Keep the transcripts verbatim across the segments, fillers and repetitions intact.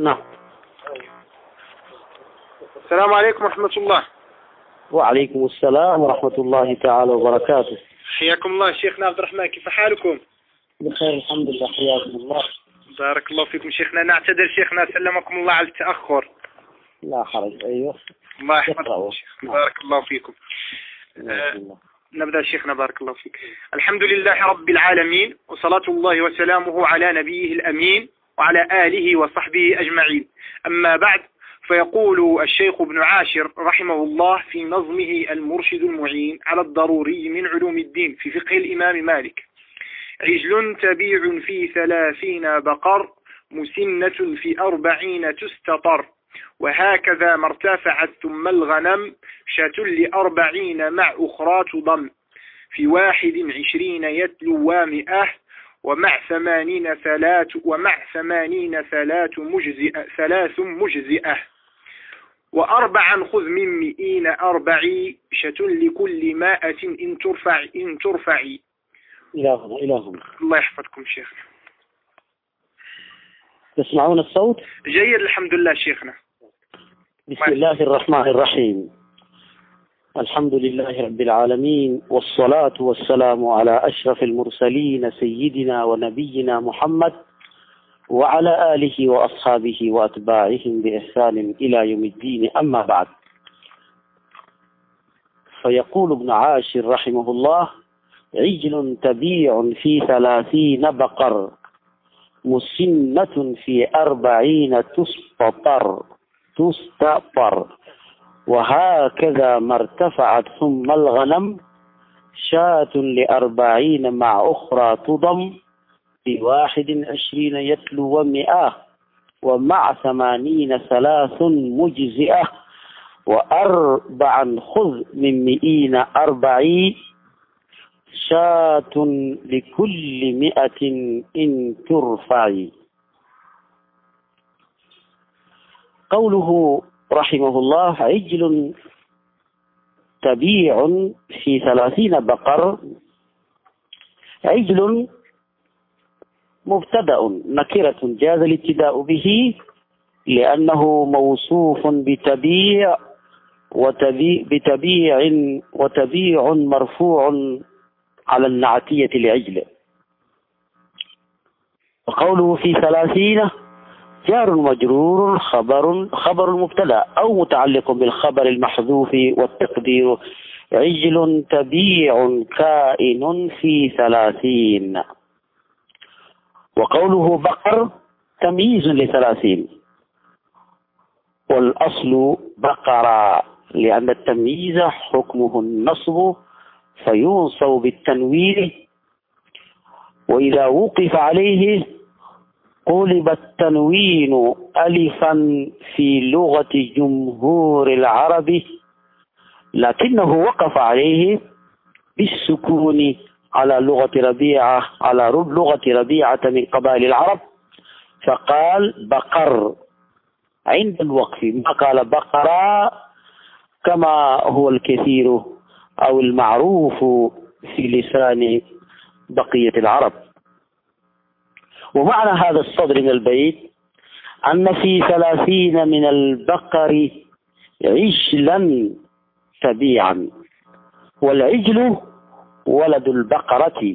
نعم. السلام عليكم ورحمة الله. وعليكم السلام ورحمة الله تعالى وبركاته. حياكم الله شيخنا عبد الرحمن، كيف حالكم؟ بخير الحمد لله، حياكم الله. بارك الله فيكم شيخنا. نعتذر شيخنا، سلمكم الله على التأخر. لا حرج. أيوه الله يحفظكم. نعم. بارك الله فيكم. آه نبدأ شيخنا. بارك الله فيك. الحمد لله رب العالمين، وصلاة الله وسلامه على نبيه الأمين وعلى آله وصحبه أجمعين. أما بعد، فيقول الشيخ ابن عاشر رحمه الله في نظمه المرشد المعين على الضروري من علوم الدين في فقه الإمام مالك: عجل تبيع في ثلاثين بقر، مسنة في أربعين تستطر، وهكذا ما ارتفعت ثم الغنم، شاة لأربعين مع أخرى تضم، في واحد عشرين يتلو ومئة، ومع ثمانين ثلاث ومع ثمانين ثلاث مجزئة ثلاث مجزئة، وأربعا خذ من مئين أربعي، شاة لكل مائة إن ترفع إن ترفعي. إلى هنا إلى هنا. الله يحفظكم شيخنا. تسمعون الصوت؟ جيد الحمد لله شيخنا. بسم الله الرحمن الرحيم. الحمد لله رب العالمين، والصلاة والسلام على أشرف المرسلين سيدنا ونبينا محمد وعلى آله وأصحابه وأتباعهم بإحسان إلى يوم الدين. أما بعد، فيقول ابن عاشر رحمه الله: عجل تبيع في ثلاثين بقر، مسنة في أربعين تستطر تستطر، وهكذا ما ارتفعت ثم الغنم، شاة لأربعين مع أخرى تضم، في واحد عشرين يتلو ومئة، ومع ثمانين ثلاث مجزئة، وأربعا خذ من مئين أربعي، شاة لكل مئة إن ترفعي. قوله رحمه الله: عجل تبيع في ثلاثين بقر. عجل مبتدأ نكرة جاز الابتداء به، لأنه موصوف بتبيع وتبيع بتبيع وتبيع مرفوع على النعتية العجل. وقوله في ثلاثين جار مجرور خبر خبر المبتدا أو متعلق بالخبر المحذوف، والتقدير عجل تبيع كائن في ثلاثين. وقوله بقر تمييز لثلاثين، والأصل بقرة، لأن التمييز حكمه النصب فينصب بالتنوين، وإذا وقف عليه قلب التنوين ألفا في لغة جمهور العرب، لكنه وقف عليه بالسكون على لغة ربيعة على لغة ربيعة من قبائل العرب، فقال بقر عند الوقف، ما قال بقرة كما هو الكثير أو المعروف في لسان بقية العرب. ومعنى هذا الصدر من البيت أن في ثلاثين من البقر عجلا تبيعا، والعجل ولد البقرة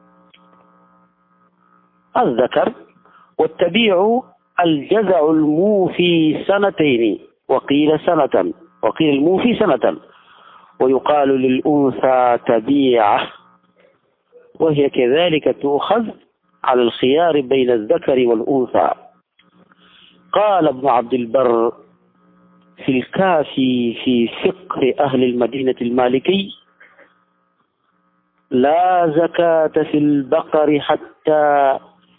الذكر، والتبيع الجزع الموفي سنتين، وقيل سنة وقيل الموفي سنة، ويقال للأنثى تبيعة، وهي كذلك تؤخذ على الخيار بين الذكر والأنثى. قال ابن عبد البر في الكافي في فقه أهل المدينة المالكي: لا زكاة في البقر حتى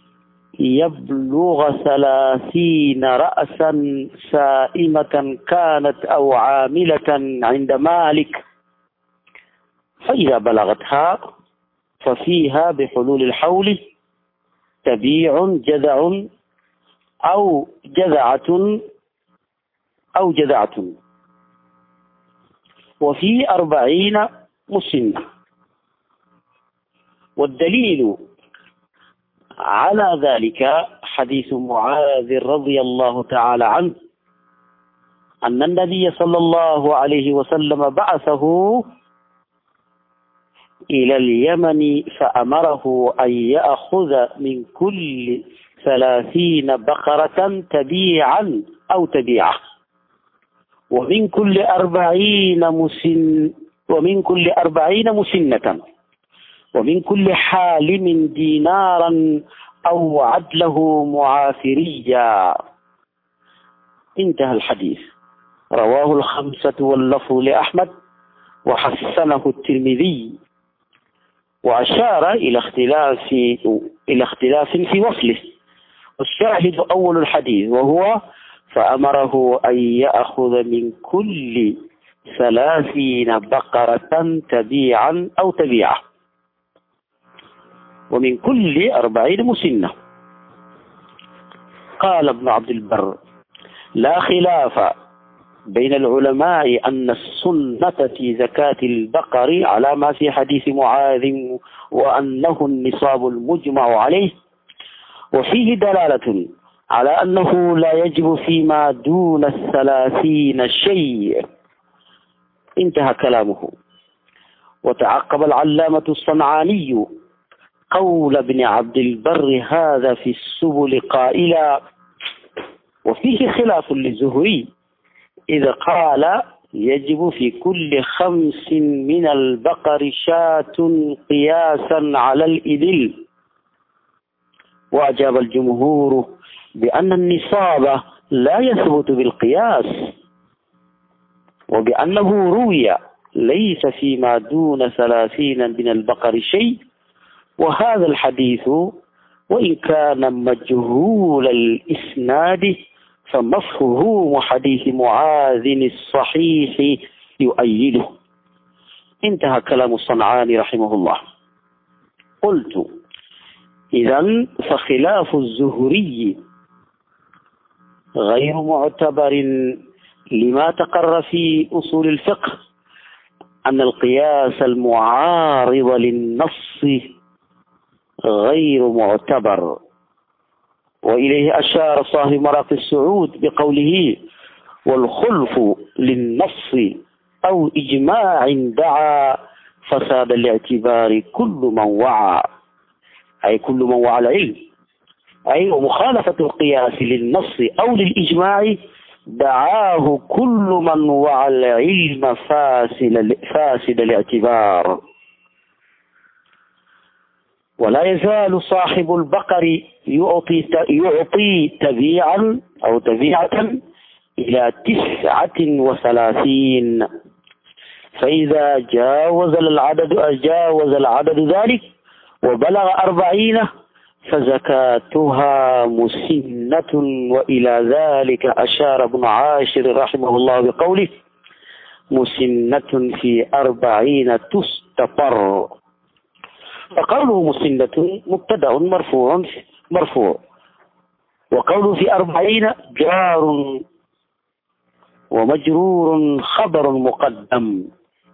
يبلغ ثلاثين رأسا سائمة كانت أو عاملة عند مالك، فإذا بلغتها ففيها بحلول الحول تبيع جذع أو جذعة أو جذعة، وفي أربعين مسنة. والدليل على ذلك حديث معاذ رضي الله تعالى عنه أن النبي صلى الله عليه وسلم بعثه إلى اليمن فأمره أن يأخذ من كل ثلاثين بقرة تبيعا أو تبيعة، ومن كل أربعين مسن ومن كل أربعين مسنة، ومن كل حالم دينارا أو عدله معافريا. انتهى الحديث. رواه الخمسة واللفظ لأحمد وحسنه الترمذي، وأشار إلى اختلاف إلى اختلاف في وصله، والشاهد أول الحديث وهو فأمره أن يأخذ من كل ثلاثين بقرة تبيعا أو تبيعة، ومن كل أربعين مسنة. قال ابن عبد البر: لا خلاف بين العلماء أن السنة في زكاة البقر على ما في حديث معاذ، وأنه النصاب المجمع عليه، وفيه دلالة على أنه لا يجب فيما دون الثلاثين شيء. انتهى كلامه. وتعقب العلامة الصنعاني قول ابن عبد البر هذا في السبل قائلا: وفيه خلاف للزهري إذا قال يجب في كل خمس من البقر شاة قياسا على الإبل. وأجاب الجمهور بأن النصاب لا يثبت بالقياس، وبأنه روي ليس فيما دون ثلاثين من البقر شيء. وهذا الحديث وإن كان مجهول الإسناد فمفهوم حديث معاذ الصحيح يؤيده. انتهى كلام الصنعاني رحمه الله. قلت: إذن فخلاف الزهري غير معتبر لما تقر في أصول الفقه أن القياس المعارض للنص غير معتبر. وإليه أشار صاحب مراقي السعود بقوله: والخلف للنص أو إجماع دعا فساد الاعتبار كل من وعى، أي كل من وعى العلم، أي ومخالفة القياس للنص أو للإجماع دعاه كل من وعى العلم فاسد, فاسد الاعتبار. ولا يزال صاحب البقر يعطي يعطي تبيعا أو تبيعة إلى تسعة وثلاثين، فإذا جاوز العدد جاوز العدد ذلك وبلغ أربعين فزكاتها مسنة. وإلى ذلك أشار ابن عاشر رحمه الله بقوله: مسنة في أربعين تستطر. فقوله مسنة مبتدأ مرفوع مرفوع وقوله في أربعين جار ومجرور خبر مقدم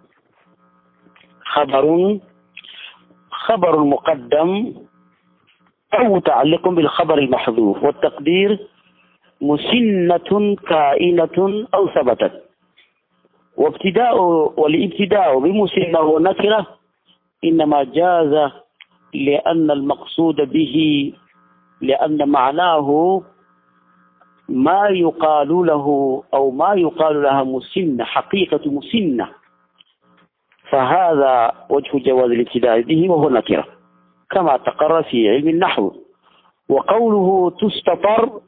خبر خبر مقدم أو متعلق بالخبر المحذوف، والتقدير مسنة كائنة أو ثبتت. وابتداء والابتداء بمسنة ونكرة إنما جاز لأن المقصود به لأن معناه ما يقال له أو ما يقال لها مسنة، حقيقة مسنة، فهذا وجه جواز الابتداء به وهو نكرة كما تقر في علم النحو. وقوله تستطر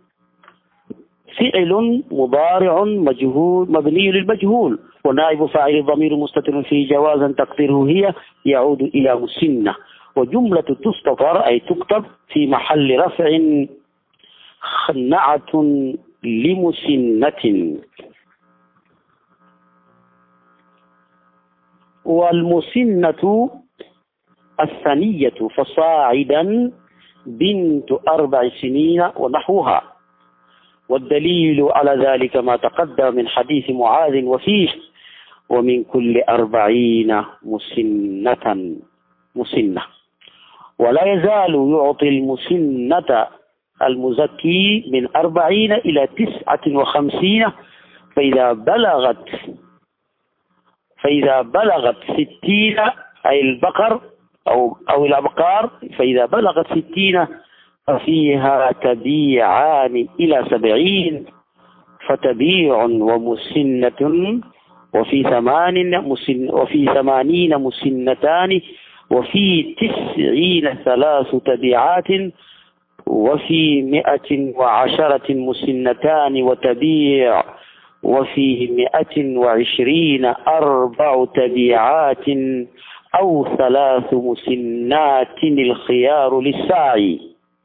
فعل مضارع مجهول مبني للمجهول، ونائب فاعل الضمير مستتر فيه جوازا تقديره هي يعود إلى مسنة. وجملة تستطر أي تكتب في محل رفع خنعة لمسنة. والمسنة الثانية فصاعدا بنت أربع سنين ونحوها. والدليل على ذلك ما تقدم من حديث معاذ وفيه: ومن كل أربعين مسنة مسنة. ولا يزال يعطي المسنة المزكي من أربعين إلى تسعة وخمسين، فإذا بلغت فإذا بلغت ستين أي البقر أو أو الأبقار، فإذا بلغت ستين ففيها تبيعان إلى سبعين، فتبيع ومسنة، وفي ثمان مسن وفي ثمانين مسنتان، وفي تسعين ثلاث تبيعات، وفي مئة وعشرة مسنتان وتبيع، وفي مئة وعشرين أربع تبيعات أو ثلاث مسنات الخيار للساعي.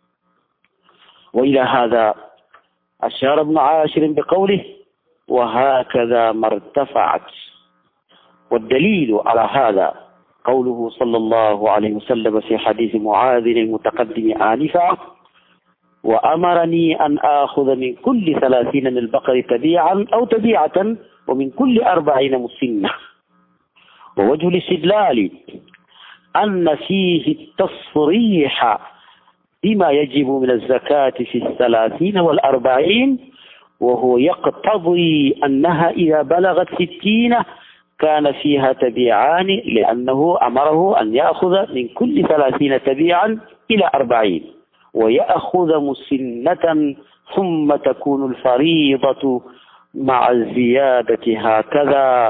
وإلى هذا أشار ابن عاشر بقوله: وهكذا ما ارتفعت. والدليل على هذا قوله صلى الله عليه وسلم في حديث معاذ المتقدم آنفا: وأمرني أن آخذ من كل ثلاثين من البقر تبيعا أو تبيعة، ومن كل أربعين مسنة. ووجه الاستدلال أن فيه التصريح بما يجب من الزكاة في الثلاثين والأربعين، وهو يقتضي أنها إذا بلغت ستين كان فيها تبيعان، لأنه أمره أن يأخذ من كل ثلاثين تبيعا إلى أربعين، ويأخذ مسنة، ثم تكون الفريضة مع الزيادة هكذا.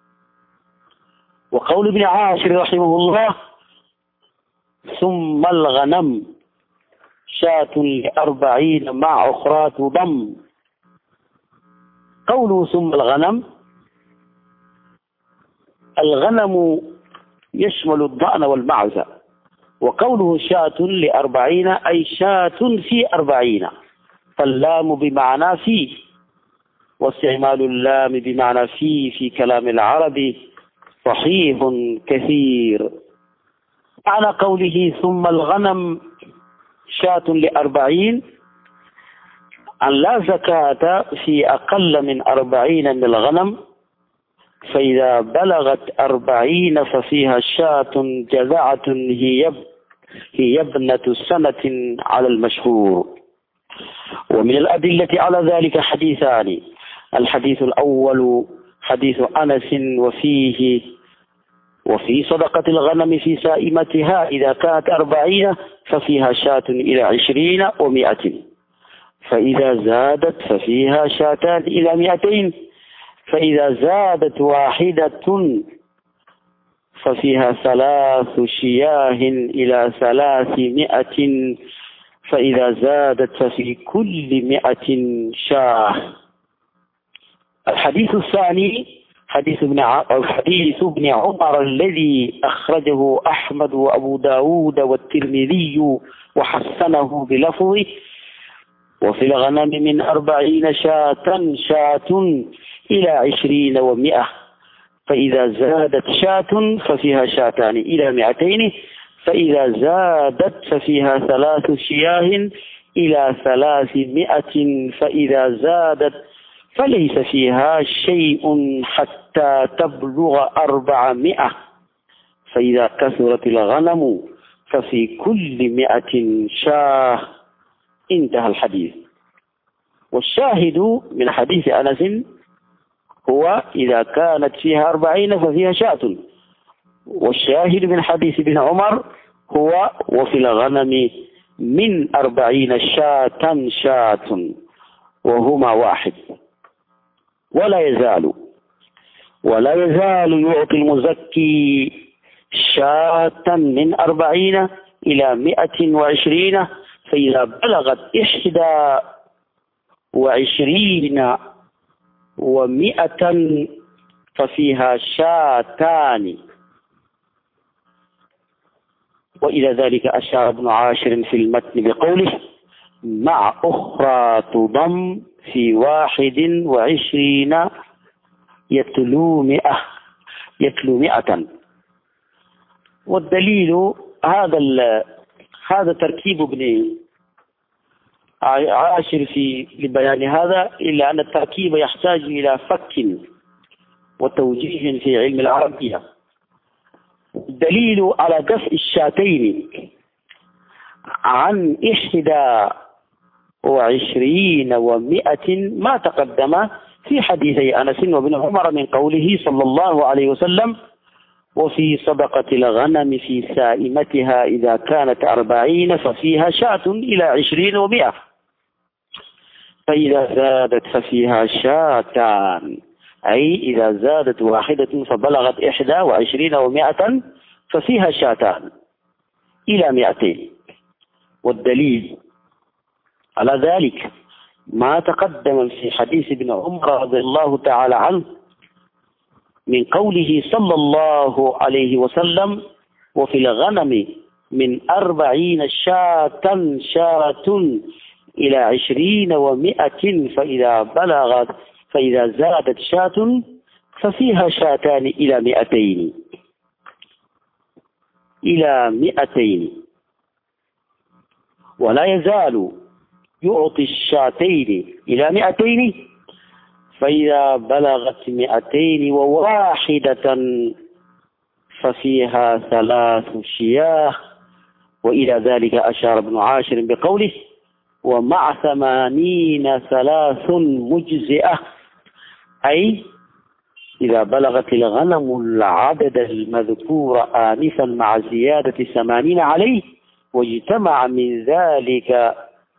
وقول ابن عاشر رحمه الله: ثم الغنم شاة لأربعين مع أخرى تضم. قوله ثم الغنم، الغنم يشمل الضأن والمعزة، وقوله شاة لأربعين أي شاة في أربعين، فاللام بمعنى في، واستعمال اللام بمعنى في في كلام العرب صحيح كثير. معنى قوله ثم الغنم شاة لأربعين أن لا زكاة في أقل من أربعين من الغنم، فإذا بلغت أربعين ففيها شاة جذعة هي هي ابنة سنة على المشهور. ومن الأدلة على ذلك حديثان: الحديث الأول حديث أنس وفيه وفي صدقة الغنم في سائمتها إذا كانت أربعين ففيها شاة إلى عشرين ومائة، فإذا زادت ففيها شاتان إلى مائتين، فإذا زادت واحدة ففيها ثلاث شياه إلى ثلاثمائة، فإذا زادت ففي كل مائة شاه. الحديث الثاني حديث ابن حديث ابن عمر الذي أخرجه أحمد وأبو داود والترمذي وحسنه بلفظه: وفي الغنم من أربعين شاة شاة إلى عشرين ومئة، فإذا زادت شاة ففيها شاتان إلى مئتين، فإذا زادت ففيها ثلاث شياه إلى ثلاثمائة، فإذا زادت فليس فيها شيء حتى تبلغ أربعمائة، فإذا كثرت الغنم ففي كل مئة شاه. انتهى الحديث. والشاهد من حديث أنس هو إذا كانت فيها أربعين ففيها شاة، والشاهد من حديث ابن عمر هو وفي الغنم من أربعين شاة شاة، وهما واحد. ولا يزال ولا يزال يعطي المزكي شاة من أربعين إلى مئة وعشرين، فإذا بلغت إحدى وعشرين ومئة ففيها شاتان. وإلى ذلك أشار ابن عاشر في المتن بقوله: مع أخرى تضم في واحد وعشرين يتلو مئة يتلو مئة. والدليل هذا هذا تركيب ابن عاشر في لبيان هذا، إلا أن التركيب يحتاج إلى فك وتوجيه في علم العربية. الدليل على دفع الشاتين عن إحدى وعشرين ومائة ما تقدم في حديثي أنس وابن عمر من قوله صلى الله عليه وسلم: وفي صدقة الغنم في سائمتها إذا كانت أربعين ففيها شاة إلى عشرين ومائة، فإذا زادت ففيها شاتان، أي إذا زادت واحدة فبلغت إحدى وعشرين ومائة ففيها شاتان إلى مائتين. والدليل على ذلك ما تقدم في حديث ابن عمر رضي الله تعالى عنه من قوله صلى الله عليه وسلم: وفي الغنم من أربعين شاة شاة إلى عشرين ومائة، فإذا بلغت فإذا زادت شاة ففيها شاتان إلى مائتين إلى مائتين. ولا يزال يعطي الشاتين إلى مائتين، فإذا بلغت مائتين وواحدة ففيها ثلاث شياه. وإلى ذلك أشار ابن عاشر بقوله: ومع ثمانين ثلاث مجزئة، أي إذا بلغت الغنم العدد المذكور آنفا مع زيادة ثمانين عليه واجتمع من ذلك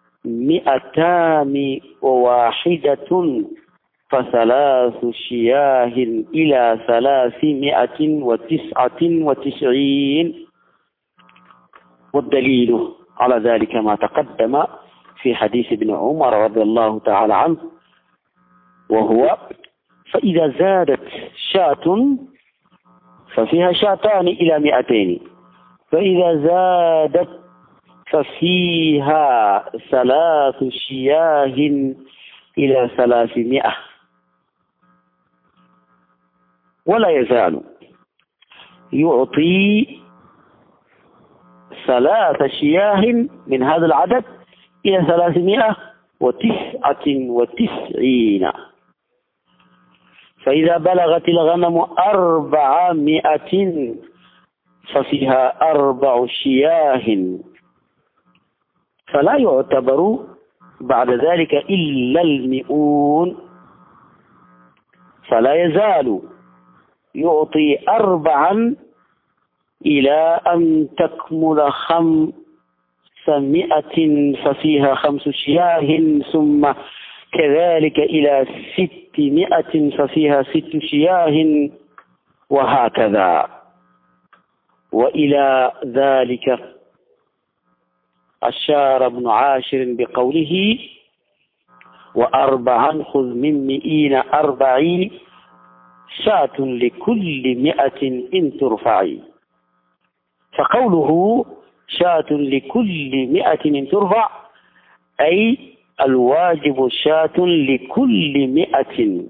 مئتان وواحدة فثلاث شياه إلى ثلاثمائة وتسعة وتسعين. والدليل على ذلك ما تقدم في حديث ابن عمر رضي الله تعالى عنه، وهو: فإذا زادت شاة ففيها شاتان إلى مئتين، فإذا زادت ففيها ثلاث شياه إلى ثلاثمائة. ولا يزال يعطي ثلاث شياه من هذا العدد إلى ثلاثمائة وتسعة وتسعين، فإذا بلغت الغنم أربعمائة ففيها أربع شياه، فلا يعتبر بعد ذلك إلا المئون. فلا يزال يعطي أربعا إلى أن تكمل خمسمائة ففيها خمس شياه، ثم كذلك إلى ستمائة ففيها ست شياه، وهكذا. وإلى ذلك أشار ابن عاشر بقوله: وأربعا خذ من مئين أربعين شاة لكل مئة إن ترفعي. فقوله شاة لكل مئة إن ترفع، أي الواجب شاة لكل مئة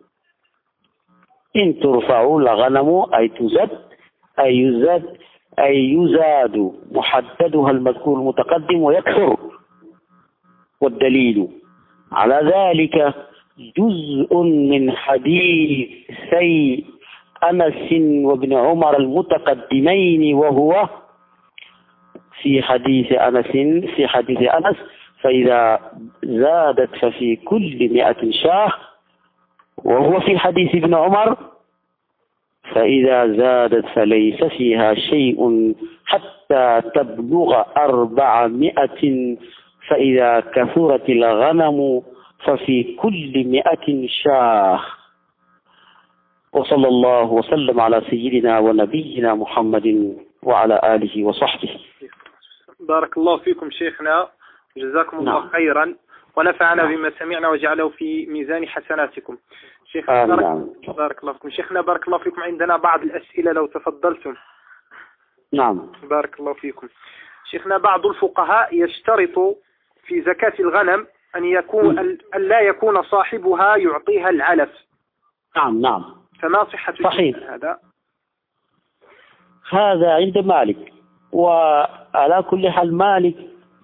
إن ترفع الغنم، أي تزد أي يزاد أي يزاد محددها المذكور المتقدم ويكثر. والدليل على ذلك جزء من حديثي أنس وابن عمر المتقدمين، وهو في حديث أنس في حديث أنس فإذا زادت ففي كل مئة شاه، وهو في حديث ابن عمر فإذا زادت فليس فيها شيء حتى تبلغ أربعمائة، فإذا كثرت الغنم ففي كل مئة شاه. وصلى الله وسلم على سيدنا ونبينا محمد وعلى آله وصحبه. بارك الله فيكم شيخنا، جزاكم الله نعم. خيرا، ونفعنا نعم. بما سمعنا وجعله في ميزان حسناتكم. شيخنا بارك, نعم. بارك الله فيكم. شيخنا بارك الله فيكم، عندنا بعض الأسئلة لو تفضلتم. نعم. بارك الله فيكم. شيخنا بعض الفقهاء يشترط في زكاة الغنم أن يكون أن لا يكون صاحبها يعطيها العلف. نعم نعم. فما صحة صحيح هذا؟ هذا عند مالك، وعلى كل حال مالك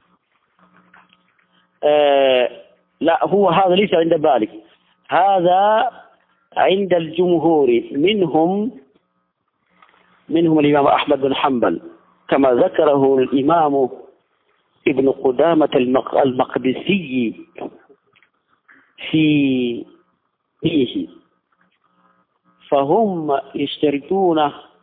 آه لا هو هذا ليس عند مالك، هذا عند الجمهور، منهم منهم الإمام أحمد بن حنبل كما ذكره الإمام ابن قدامة المقدسي في فيه، فهم يشترطون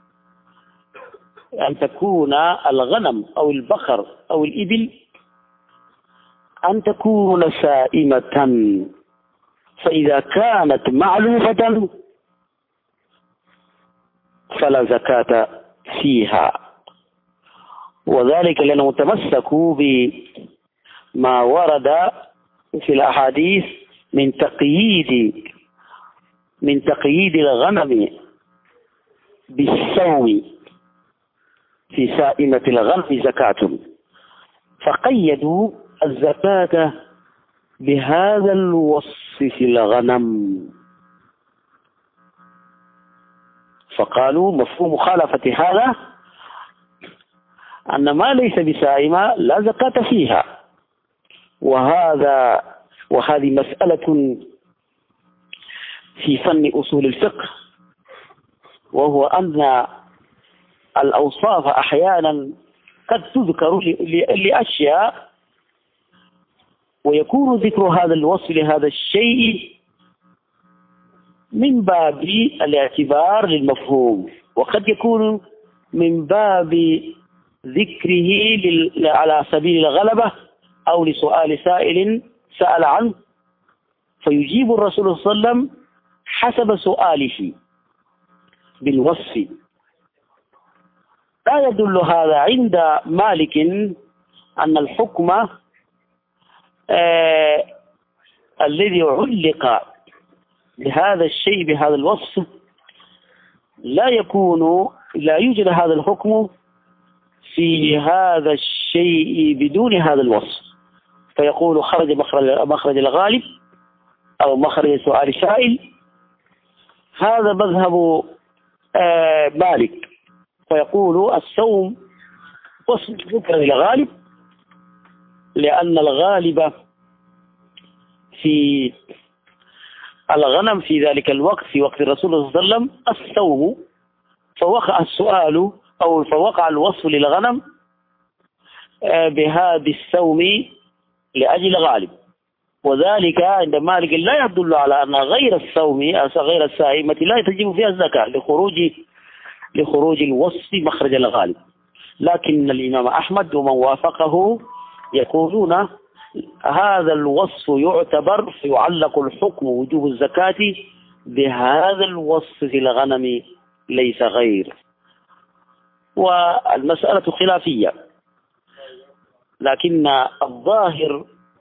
أن تكون الغنم أو البقر أو الإبل أن تكون سائمة، فإذا كانت معلوفة فلا زكاة فيها، وذلك لأنهم تمسكوا بما ورد في الأحاديث من تقييد من تقييد الغنم بالسوم، في سائمة الغنم زكاة، فقيدوا الزكاة بهذا الوصف في الغنم، فقالوا مفهوم مخالفة هذا أن ما ليس بسائمة لا زكاة فيها. وهذا وهذه مسألة في فن أصول الفقه، وهو أن الأوصاف أحيانا قد تذكر لأشياء ويكون ذكر هذا الوصف لهذا الشيء من باب الاعتبار للمفهوم، وقد يكون من باب ذكره على سبيل الغلبة أو لسؤال سائل سأل عنه فيجيب الرسول صلى الله عليه وسلم حسب سؤاله بالوصف. لا يدل هذا عند مالك أن الحكم آه الذي علق بهذا الشيء بهذا الوصف لا يكون لا يوجد هذا الحكم في هذا الشيء بدون هذا الوصف، فيقول خرج مخرج, مخرج الغالب أو مخرج سؤال سائل. هذا مذهب آه مالك، فيقول الصوم وصف ذكر الغالب لأن الغالب في الغنم في ذلك الوقت في وقت الرسول صلى الله عليه وسلم الصوم، فوقع السؤال أو فوقع الوصف للغنم بهذا الصوم لأجل غالب، وذلك عند مالك لا يدل على أن غير الصوم غير السائمة لا تجب فيها الزكاة لخروج لخروج الوصف مخرج الغالب. لكن الإمام أحمد ومن وافقه يقولون هذا الوصف يعتبر فيعلق الحكم وجوب الزكاة بهذا الوصف في الغنم ليس غير. والمسألة خلافية، لكن الظاهر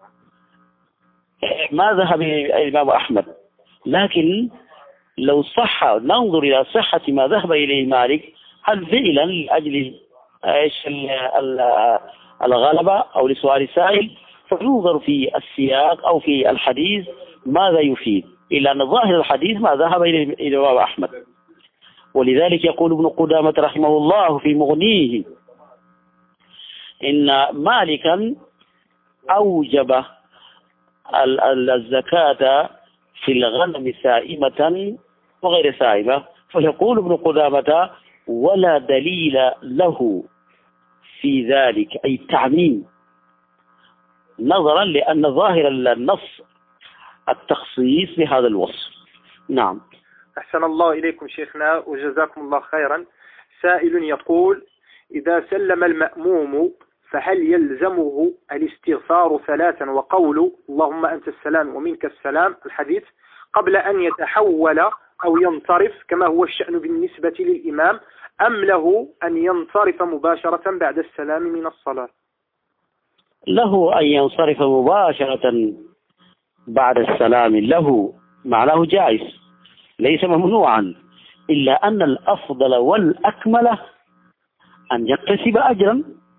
ما ذهب الإمام أحمد، لكن لو صح ننظر إلى صحة ما ذهب إليه مالك، هل فعلا لأجل الغلبة أو لسؤال سائل، فننظر في السياق أو في الحديث ماذا يفيد، إلا أن ظاهر الحديث ما ذهب إليه الإمام أحمد. ولذلك يقول ابن قدامة رحمه الله في مغنيه إن مالكا أوجب الزكاة في الغنم سائمة وغير سائمة، فيقول ابن قدامة ولا دليل له في ذلك أي التعميم، نظرا لأن ظاهر النص التخصيص بهذا الوصف. نعم. أحسن الله إليكم شيخنا وجزاكم الله خيرا. سائل يقول إذا سلم المأموم فهل يلزمه الاستغفار ثلاثا وقول اللهم أنت السلام ومنك السلام الحديث قبل أن يتحول أو ينصرف كما هو الشأن بالنسبة للإمام، أم له أن ينصرف مباشرة بعد السلام من الصلاة؟ له أن ينصرف مباشرة بعد السلام، له معناه جائز ليس ممنوعا، إلا أن الأفضل والأكمل أن يكتسب أجرا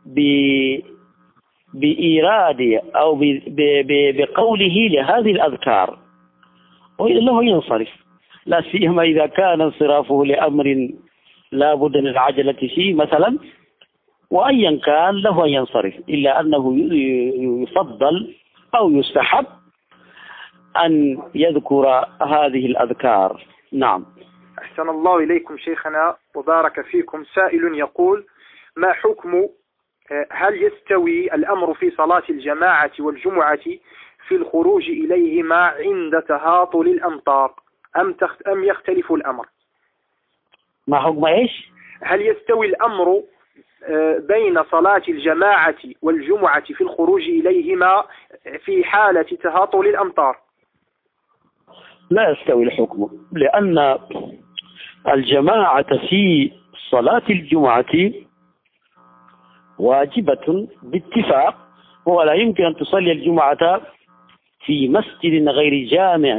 بإيراد أو بقوله لهذه الأذكار، وإذا له ينصرف، لا سيما إذا كان انصرافه لأمر لا بد من العجلة فيه مثلا، وأيا كان له أن ينصرف، إلا أنه يفضل أو يستحب أن يذكر هذه الأذكار. نعم. أحسن الله إليكم شيخنا وبارك فيكم. سائل يقول ما حكم هل يستوي الأمر في صلاة الجماعة والجمعة في الخروج إليهما عند تهاطل الأمطار أم, تخت... أم يختلف الأمر؟ ما حكم إيش؟ هل يستوي الأمر بين صلاة الجماعة والجمعة في الخروج إليهما في حالة تهاطل الأمطار؟ لا يستوي الحكم، لأن الجماعة في صلاة الجمعة واجبة باتفاق، ولا يمكن أن تصلي الجمعة في مسجد غير جامع،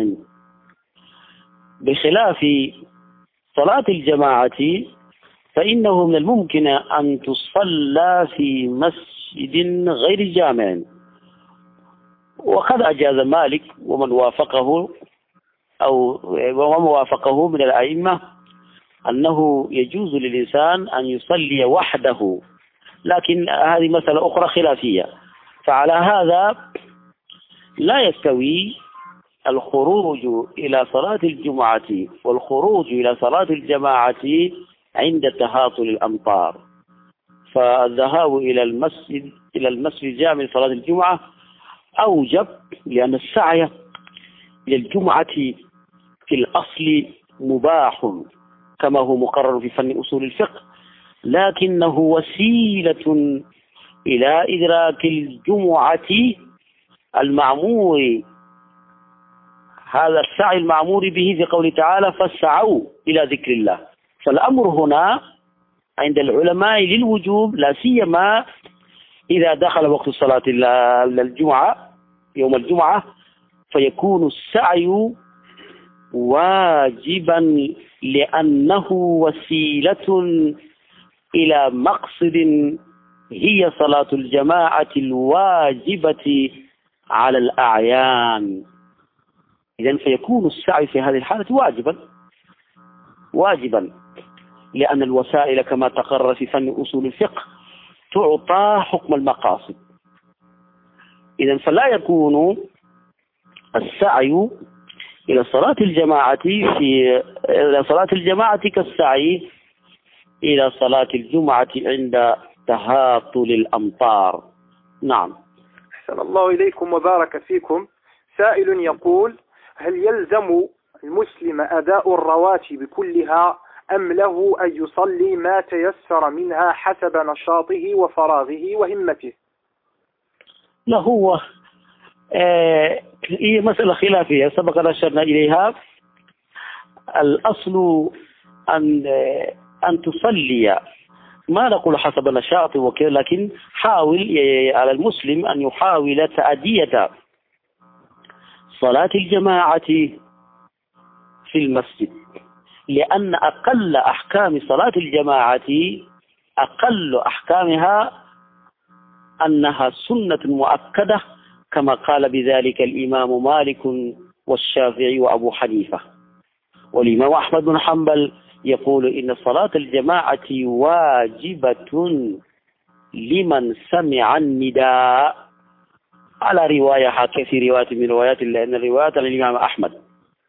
بخلاف صلاة الجماعة فإنه من الممكن أن تصلى في مسجد غير جامع. وقد أجاز مالك ومن وافقه أو ومن وافقه من الأئمة أنه يجوز للإنسان أن يصلي وحده، لكن هذه مسألة أخرى خلافية. فعلى هذا لا يستوي الخروج إلى صلاة الجمعة والخروج إلى صلاة الجماعة عند تهاطل الأمطار. فالذهاب إلى المسجد إلى المسجد الجامع لصلاة الجمعة أوجب، لأن السعي إلى الجمعة في الأصل مباح كما هو مقرر في فن أصول الفقه، لكنه وسيلة إلى إدراك الجمعة المعمور، هذا السعي المعمور به في قوله تعالى فاسعوا إلى ذكر الله. فالأمر هنا عند العلماء للوجوب، لا سيما إذا دخل وقت صلاة الجمعة يوم الجمعة، فيكون السعي واجبا لأنه وسيلة إلى مقصد هي صلاة الجماعة الواجبة على الأعيان. إذن فيكون السعي في هذه الحالة واجبا واجبا لأن الوسائل كما تقرر في فن أصول الفقه تعطى حكم المقاصد. إذن فلا يكون السعي إلى صلاة الجماعة في إلى صلاة الجماعة كالسعي إلى صلاة الجمعة عند تهاطل الأمطار. نعم. أحسن الله إليكم وبارك فيكم. سائل يقول: هل يلزم المسلم أداء الرواتب كلها أم له أن يصلي ما تيسر منها حسب نشاطه وفراغه وهمته؟ لا، هو آه هي مسألة خلافية سبق أن أشرنا إليها. الأصل أن آه أن تصلي، ما نقول حسب نشاطه وكذا، لكن حاول على المسلم أن يحاول تأدية صلاة الجماعة في المسجد، لأن أقل أحكام صلاة الجماعة أقل أحكامها أنها سنة مؤكدة، كما قال بذلك الإمام مالك والشافعي وأبو حنيفة. والإمام أحمد بن حنبل يقول إن صلاة الجماعة واجبة لمن سمع النداء، على رواية حتى في رواية من روايات لأن الروايات للإمام أحمد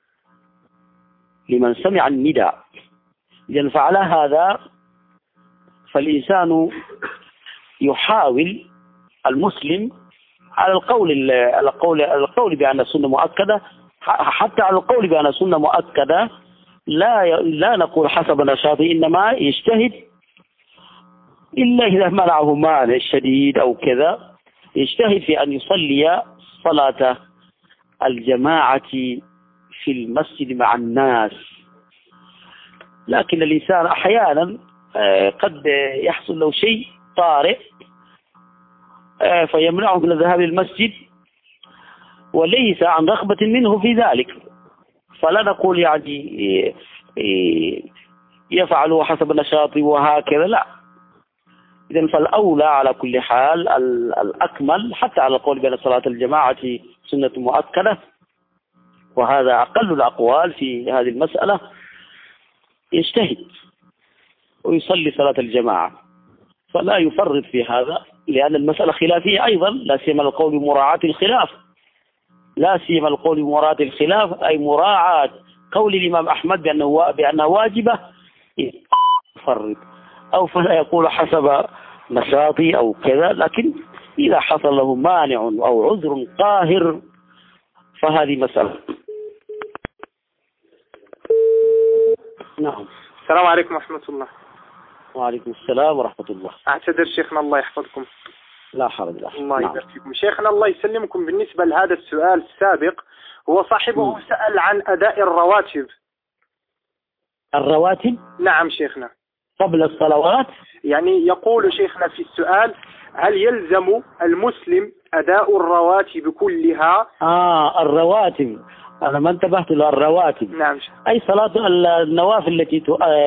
لمن سمع النداء. إذن فعلى هذا فالإنسان يحاول المسلم على القول على القول على القول بأن السنة مؤكدة، حتى على القول بأن السنة مؤكدة لا لا نقول حسب نشاطه، إنما يجتهد إلا إذا منعه مانع الشديد أو كذا، يجتهد في أن يصلي صلاة الجماعة في المسجد مع الناس. لكن الإنسان أحيانا قد يحصل له شيء طارئ فيمنعه من الذهاب للمسجد وليس عن رغبة منه في ذلك، فلا نقول يعني يفعل حسب نشاطه وهكذا، لا. إذن فالأولى على كل حال الأكمل حتى على القول بأن صلاة الجماعة سنة مؤكدة، وهذا أقل الأقوال في هذه المسألة، يجتهد ويصلي صلاة الجماعة، فلا يفرط في هذا، لأن المسألة خلافية أيضا، لا سيما القول بمراعاة الخلاف لا سيما القول بمراعاة الخلاف أي مراعاة قول الإمام أحمد بأنه بأنها واجبة، يفرط أو فلا يقول حسب نشاطي أو كذا، لكن إذا حصل له مانع أو عذر قاهر فهذه مسألة. نعم. السلام عليكم ورحمة الله. وعليكم السلام ورحمة الله. أعتذر شيخنا الله يحفظكم. لا حرج. لا الله يبارك فيكم. شيخنا الله يسلمكم، بالنسبة لهذا السؤال السابق، هو صاحبه م. سأل عن أداء الرواتب. الرواتب؟ نعم شيخنا. قبل الصلوات؟ يعني يقول شيخنا في السؤال: هل يلزم المسلم أداء الرواتب كلها؟ آه الرواتب، أنا ما انتبهت للرواتب. نعم. أي صلاة النوافل التي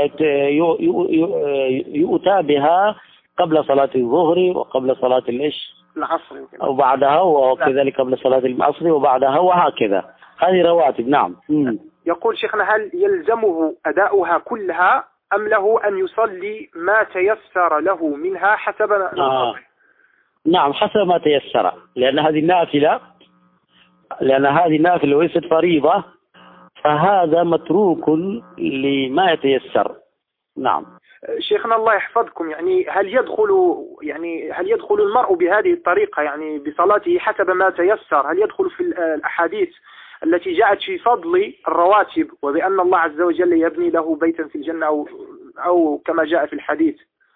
يؤتى بها قبل صلاة الظهر وقبل صلاة العشاء العصر وبعدها، وكذلك قبل صلاة العصر وبعدها، وهكذا، هذه رواتب. نعم. م. يقول شيخنا: هل يلزمه أداؤها كلها أم له أن يصلي ما تيسر له منها حسب آه. نعم، حسب ما تيسر، لأن هذه نافلة، لأن هذه نافلة وليست فريضة، فهذا متروك لما يتيسر. نعم. شيخنا الله يحفظكم، يعني هل يدخل يعني هل يدخل المرء بهذه الطريقة، يعني بصلاته حسب ما تيسر، هل يدخل في الأحاديث التي جاءت في فضل الرواتب وبأن الله عز وجل يبني له بيتا في الجنة، أو أو كما جاء في الحديث؟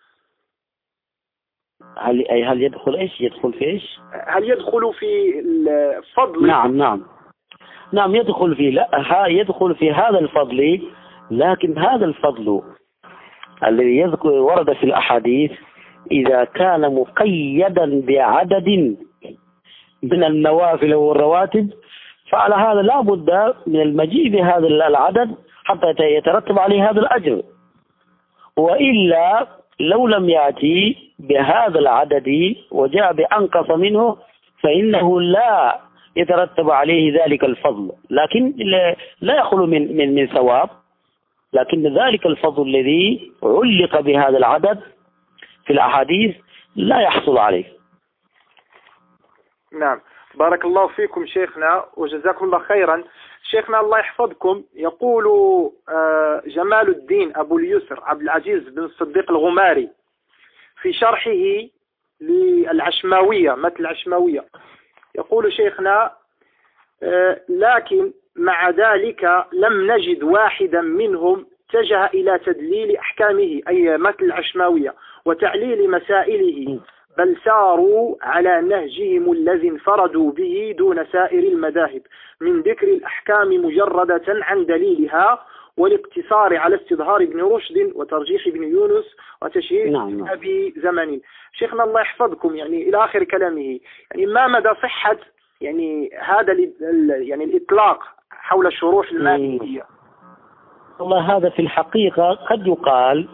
هل أي هل يدخل إيش؟ يدخل في إيش؟ هل يدخل في الفضل؟ نعم نعم نعم يدخل في لا يدخل في هذا الفضل، لكن هذا الفضل الذي يذكر ورد في الأحاديث إذا كان مقيدا بعدد من النوافل والرواتب، فعلى هذا لا بد من المجيء بهذا العدد حتى يترتب عليه هذا الأجر، وإلا لو لم يأتي بهذا العدد وجاء بأنقص منه فإنه لا يترتب عليه ذلك الفضل، لكن لا يخلو من من من ثواب، لكن ذلك الفضل الذي علق بهذا العدد في الأحاديث لا يحصل عليه. نعم، بارك الله فيكم شيخنا وجزاكم الله خيرا. شيخنا الله يحفظكم، يقول جمال الدين أبو اليسر عبد العزيز بن الصديق الغماري في شرحه للعشماوية، متن العشماوية، يقول شيخنا: لكن مع ذلك لم نجد واحدا منهم اتجه إلى تدليل أحكامه، أي متن العشماوية، وتعليل مسائله، بل ساروا على نهجهم الذي انفردوا به دون سائر المذاهب من ذكر الأحكام مجردة عن دليلها، والاقتصار على استظهار ابن رشد وترجيح ابن يونس وتشهير نعم. أبي زمن. شيخنا الله يحفظكم، يعني إلى آخر كلامه، يعني ما مدى صحة يعني هذا يعني الإطلاق حول الشروح المالكية؟ والله هذا في الحقيقة قد يقال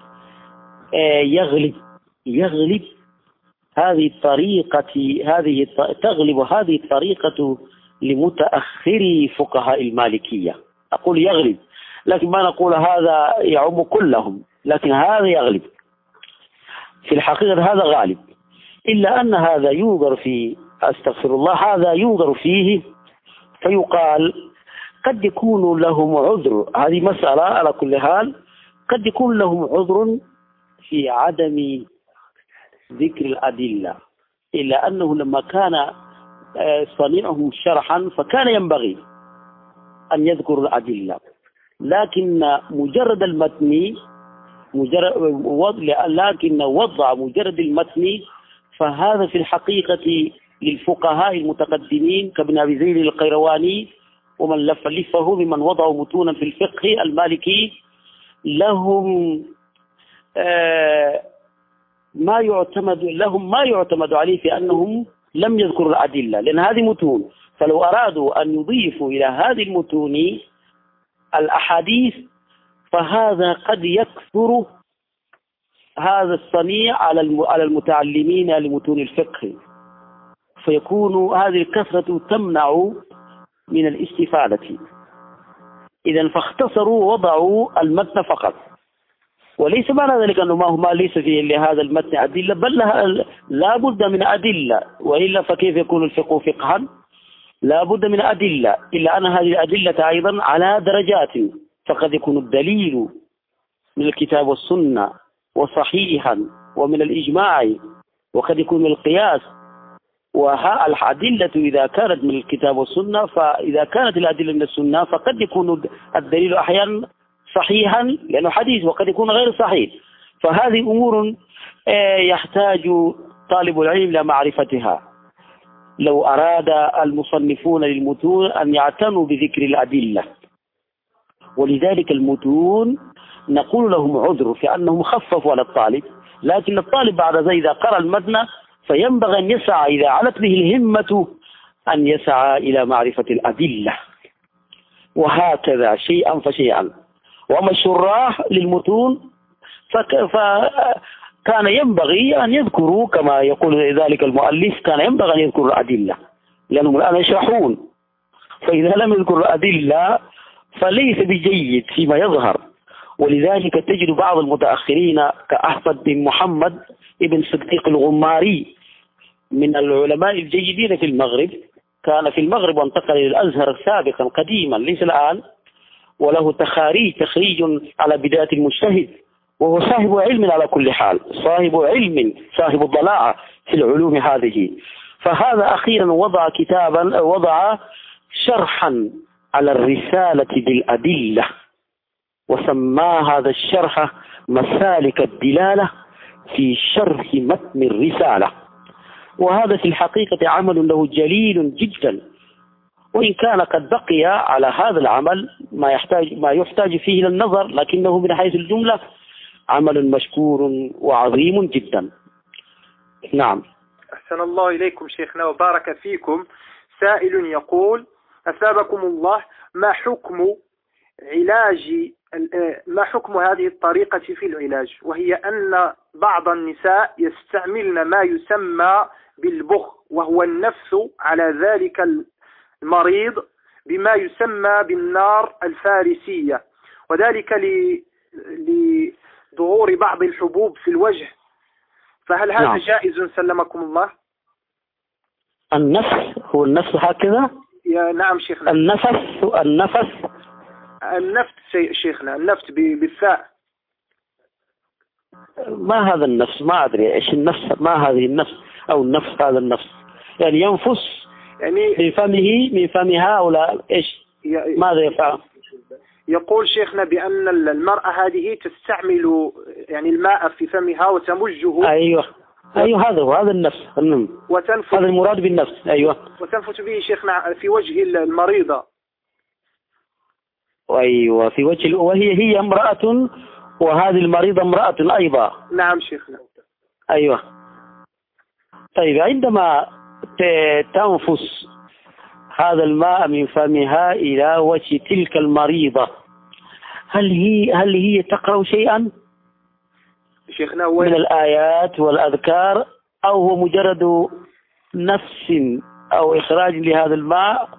يغلب يغلب هذه الطريقة هذه تغلب هذه الطريقة لمتأخري فقهاء المالكية. أقول يغلب، لكن ما نقول هذا يعم كلهم، لكن هذا يغلب في الحقيقة، هذا غالب، إلا أن هذا ينظر في أستغفر الله هذا ينظر فيه فيقال قد يكون لهم عذر، هذه مسألة على كل حال، قد يكون لهم عذر في عدم ذكر الأدلة، إلا أنه لما كان صنيعهم شرحا فكان ينبغي أن يذكر الأدلة، لكن مجرد المتن مجرد لكن وضع مجرد المتن فهذا في الحقيقة للفقهاء المتقدمين كابن أبي زيد القيرواني ومن لف لفه ممن وضعوا متونا في الفقه المالكي، لهم آه ما يعتمد لهم ما يعتمد عليه في أنهم لم يذكروا الأدلة، لأن هذه متون، فلو أرادوا أن يضيفوا إلى هذه المتون الأحاديث فهذا قد يكثر هذا الصنيع على على المتعلمين لمتون الفقه، فيكون هذه الكثرة تمنع من الاستفادة. إذا فاختصروا وضعوا المتن فقط، وليس معنى ذلك أنه ما هو ما ليس فيه لهذا المتن أدلة، بل لا بد من أدلة، وإلا فكيف يكون الفقه فقها؟ لا بد من أدلة، إلا أن هذه الأدلة أيضا على درجات، فقد يكون الدليل من الكتاب والسنة وصحيحا ومن الإجماع وقد يكون من القياس. والأدلة إذا كانت من الكتاب والسنة، فإذا كانت الأدلة من السنة فقد يكون الدليل أحيانا صحيحا لأنه حديث، وقد يكون غير صحيح. فهذه أمور يحتاج طالب العلم لمعرفتها. لو أراد المصنفون للمتون أن يعتنوا بذكر الأدلة، ولذلك المتون نقول لهم عذر في أنهم خففوا على الطالب، لكن الطالب بعد ذلك إذا قرأ المتن فينبغي أن يسعى إذا علت به الهمة أن يسعى إلى معرفة الأدلة، وهكذا شيئا فشيئا. وما الشراح للمتون فكان ينبغي أن يذكروا كما يقول ذلك المؤلف، كان ينبغي أن يذكروا الأدلة لأنهم الآن يشرحون، فإذا لم يذكروا الأدلة فليس بجيد فيما يظهر. ولذلك تجد بعض المتأخرين كأحمد بن محمد ابن صديق الغماري من العلماء الجيدين في المغرب، كان في المغرب وانتقل إلى الأزهر سابقا قديما ليس الآن، وله تخاريج تخريج على بداية المجتهد، وهو صاحب علم على كل حال، صاحب علم صاحب الضلاعة في العلوم هذه. فهذا أخيرا وضع كتابا، وضع شرحا على الرسالة بالأدلة، وسمى هذا الشرح مسالك الدلالة في شرح متن الرسالة. وهذا في الحقيقة عمل له جليل جدا، وإن كان قد بقي على هذا العمل ما يحتاج ما يحتاج فيه إلى النظر، لكنه من حيث الجملة عمل مشكور وعظيم جدا. نعم. أحسن الله إليكم شيخنا وبارك فيكم. سائل يقول: أثابكم الله، ما حكم علاج ما حكم هذه الطريقة في العلاج، وهي أن بعض النساء يستعملن ما يسمى بالبخ، وهو النفس على ذلك المريض بما يسمى بالنار الفارسية، وذلك لظهور بعض الحبوب في الوجه، فهل هذا نعم. جائز سلمكم الله؟ النفس هو النفس هكذا؟ يا نعم شيخنا. النفس النفس النفت شيخنا، النفت بالثاء. ما هذا النفس؟ ما أدري إيش النفس، ما هذه النفس أو النفس هذا النفس، يعني ينفس يعني من فمه من فم هؤلاء إيش ماذا يفعل؟ يقول شيخنا بأن المرأة هذه تستعمل يعني الماء في فمها وتمجه. أيوه أيوه هذا هو هذا النفس، وتنفث، هذا المراد بالنفس. أيوه وتنفث به شيخنا في وجه المريضة. أيوه في وجه، وهي هي امرأة، وهذه المريضة امرأة أيضا. نعم شيخنا. أيوه. طيب عندما تنفس هذا الماء من فمها إلى وجه تلك المريضة، هل هي هل هي تقرأ شيئا شيخنا هو من الآيات والأذكار، أو هو مجرد نفس أو إخراج لهذا الماء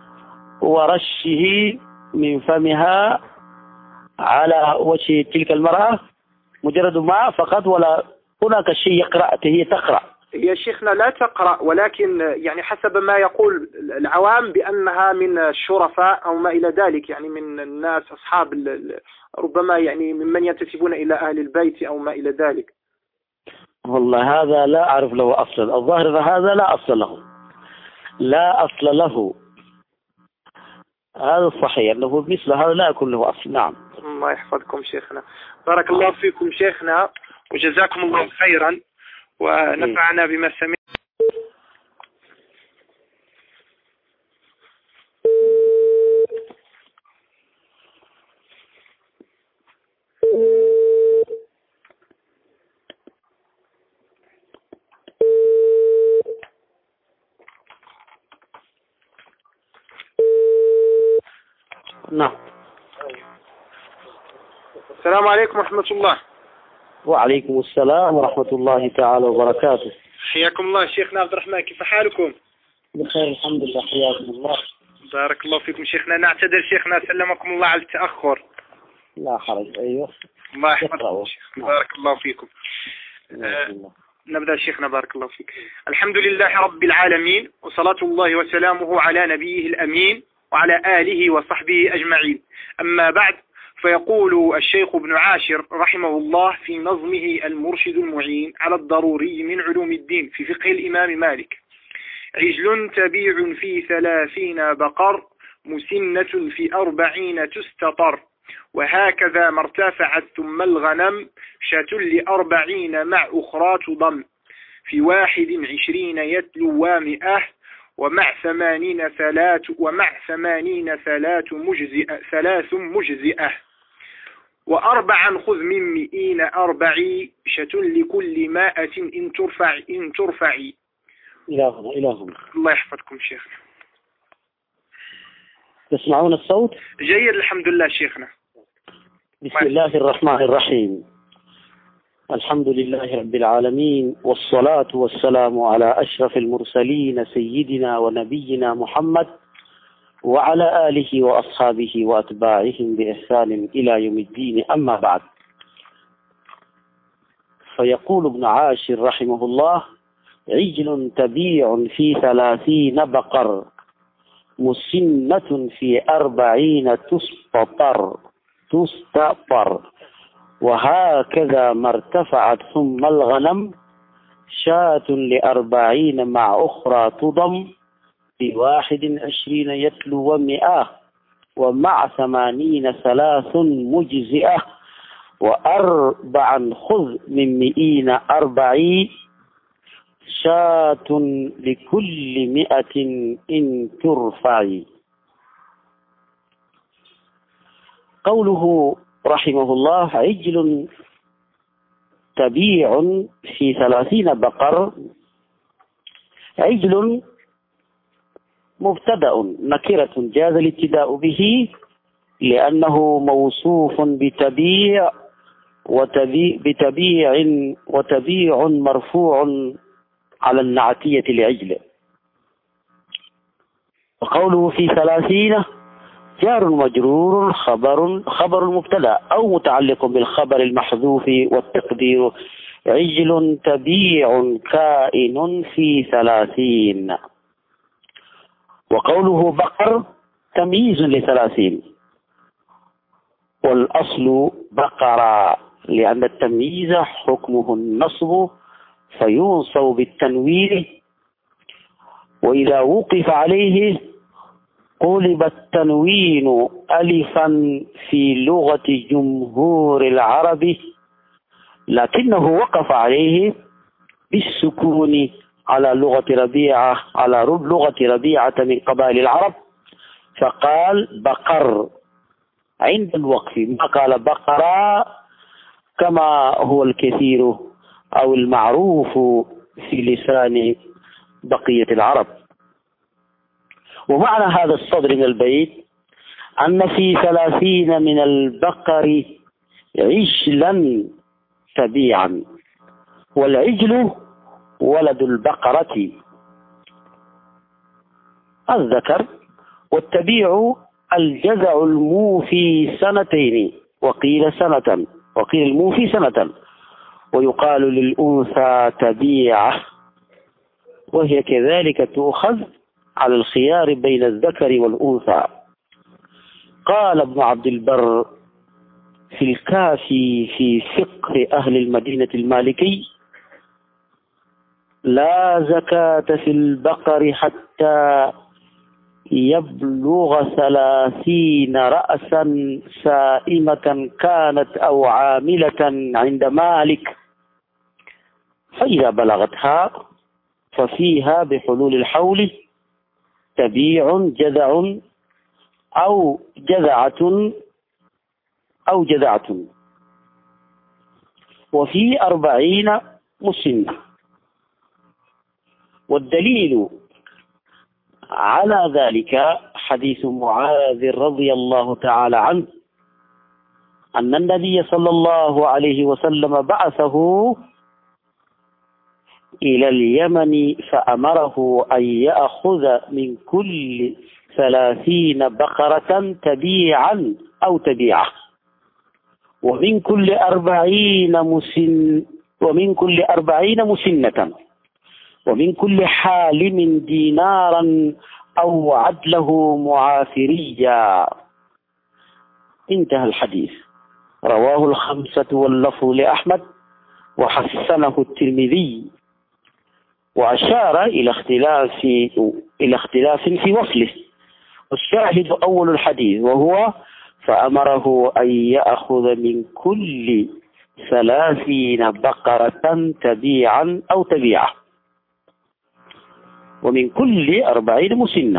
ورشه من فمها على وجه تلك المرأة، مجرد ماء فقط، ولا هناك شيء يقرأ هي تقرأ؟ يا شيخنا لا تقرأ، ولكن يعني حسب ما يقول العوام بأنها من الشرفاء أو ما إلى ذلك، يعني من الناس أصحاب ربما يعني ممن ينتسبون إلى أهل البيت أو ما إلى ذلك. والله هذا لا أعرف له أصلا، الظاهر هذا لا أصل له، لا أصل له، هذا الصحيح أنه مثل هذا لا يكون له أصل. نعم. الله يحفظكم شيخنا، بارك الله فيكم شيخنا، وجزاكم الله خيرا، ونفعنا بما سمعنا. نعم. السلام عليكم ورحمة الله. وعليكم السلام ورحمة الله تعالى وبركاته. حياكم الله شيخنا عبد الرحمن، كيف حالكم؟ بخير الحمد لله، حياكم الله. بارك الله فيكم شيخنا، نعتذر شيخنا سلمكم الله على التأخر. لا حرج. أيوه الله يحفظكم شيخنا. بارك الله فيكم. آه نبدأ شيخنا بارك الله فيك. الحمد لله رب العالمين، وصلاة الله وسلامه على نبيه الأمين وعلى آله وصحبه أجمعين. أما بعد، فيقول الشيخ ابن عاشر رحمه الله في نظمه المرشد المعين على الضروري من علوم الدين في فقه الإمام مالك: عجل تبيع في ثلاثين بقر، مسنة في أربعين تستطر، وهكذا ما ارتفعت ثم الغنم، شاة لأربعين مع أخرى تضم، في واحد عشرين يتلو ومئة، ومع ثمانين ثلاث ومع ثمانين ثلاث مجزئة ثلاث مجزئة، وأربعا خذ من مئين أربعي، شاة لكل مائة إن ترفع إن ترفعي. إلى هنا إلى هنا. الله يحفظكم شيخنا. تسمعون الصوت؟ جيد الحمد لله شيخنا. بسم الله الرحمن الرحيم. الحمد لله رب العالمين، والصلاة والسلام على أشرف المرسلين سيدنا ونبينا محمد وعلى آله وأصحابه وأتباعهم بإحسان إلى يوم الدين. أما بعد، فيقول ابن عاشر رحمه الله: عجل تبيع في ثلاثين بقر، مسنة في أربعين تستطر تستطر، وهكذا ما ارتفعت ثم الغنم، شاة لأربعين مع أخرى تضم، في واحد عشرين يتلو ومئة، ومع ثمانين ثلاث مجزئة، وأربعا خذ من مئين أربعي، شاة لكل مئة إن ترفعي. قوله رحمه الله: عجل تبيع في ثلاثين بقر. عجل مبتدأ نكرة جاز الابتداء به لأنه موصوف بتبيع وتبيع بتبيع وتبيع مرفوع على النعتية لعجل. وقوله في ثلاثين جار مجرور خبر خبر المبتدا أو متعلق بالخبر المحذوف، والتقدير عجل تبيع كائن في ثلاثين. وقوله بقر تمييز لثلاثين، والأصل بقرة، لأن التمييز حكمه النصب فينصب بالتنوين، وإذا وقف عليه قلب التنوين ألفا في لغة جمهور العرب، لكنه وقف عليه بالسكون على لغة ربيعة على لغة ربيعة من قبائل العرب، فقال بقر عند الوقف، ما قال بقرة كما هو الكثير أو المعروف في لسان بقية العرب. ومعنى هذا الصدر من البيت أن في ثلاثين من البقر عجلا تبيعا، والعجل ولد البقرة الذكر، والتبيع الجزع الموفي سنتين، وقيل سنة وقيل الموفي سنة، ويقال للأنثى تبيعة، وهي كذلك تؤخذ على الخيار بين الذكر والأنثى. قال ابن عبد البر في الكافي في فقه أهل المدينة المالكي: لا زكاة في البقر حتى يبلغ ثلاثين رأسا سائمة كانت أو عاملة عند مالك، فإذا بلغتها ففيها بحلول الحول تبيع جذع أو جذعة أو جذعة، وفي أربعين مسنة. والدليل على ذلك حديث معاذ رضي الله تعالى عنه أن النبي صلى الله عليه وسلم بعثه إلى اليمن فأمره أن يأخذ من كل ثلاثين بقرة تبيعا أو تبيعة، ومن كل أربعين مسن ومن كل أربعين مسنة، ومن كل حالم دينارا أو عدله معافريا. انتهى الحديث. رواه الخمسة واللفظ لأحمد وحسنه الترمذي، وأشار إلى اختلاف إلى اختلاف في وصله. والشاهد أول الحديث وهو فأمره أن يأخذ من كل ثلاثين بقرة تبيعا أو تبيعة، ومن كل أربعين مسنة.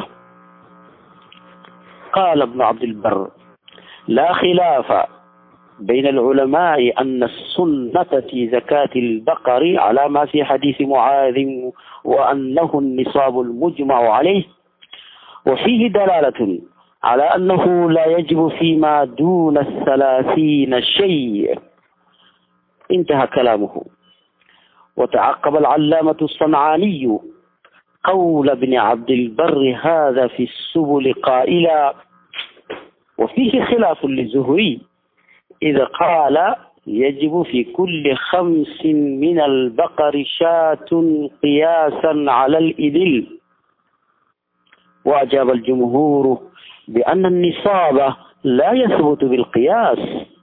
قال ابن عبد البر: لا خلاف بين العلماء أن السنة في زكاة البقر على ما في حديث معاذ، وأنه النصاب المجمع عليه، وفيه دلالة على أنه لا يجب فيما دون الثلاثين شيء. انتهى كلامه. وتعقب العلامة الصنعاني قول ابن عبد البر هذا في السبل قائلا: وفيه خلاف للزهري إذا قال يجب في كل خمس من البقر شاة قياسا على الإبل. وأجاب الجمهور بأن النصاب لا يثبت بالقياس،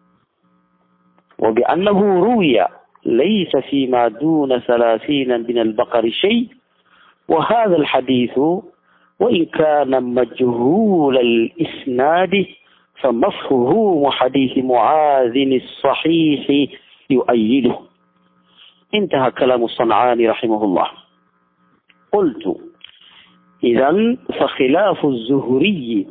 وبأنه روي ليس فيما دون ثلاثين من البقر شيء. وهذا الحديث وإن كان مجهول الإسناد فمفهوم حديث معاذ الصحيح يؤيده. انتهى كلام الصنعاني رحمه الله. قلت: إذن فخلاف الزهري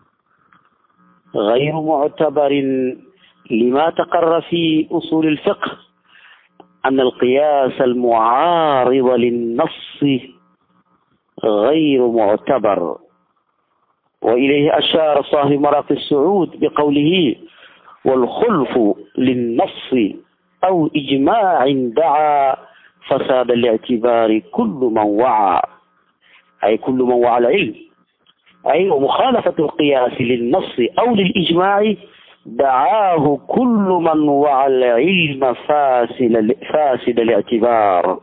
غير معتبر لما تقر في أصول الفقه أن القياس المعارض للنص غير معتبر. وإليه أشار صاحب مراقي السعود بقوله: والخلف للنص أو إجماع دعا فساد الاعتبار كل من وعى، أي كل من وعى العلم، أي ومخالفة القياس للنص أو للإجماع دعاه كل من وعى العلم فاسد, فاسد الاعتبار.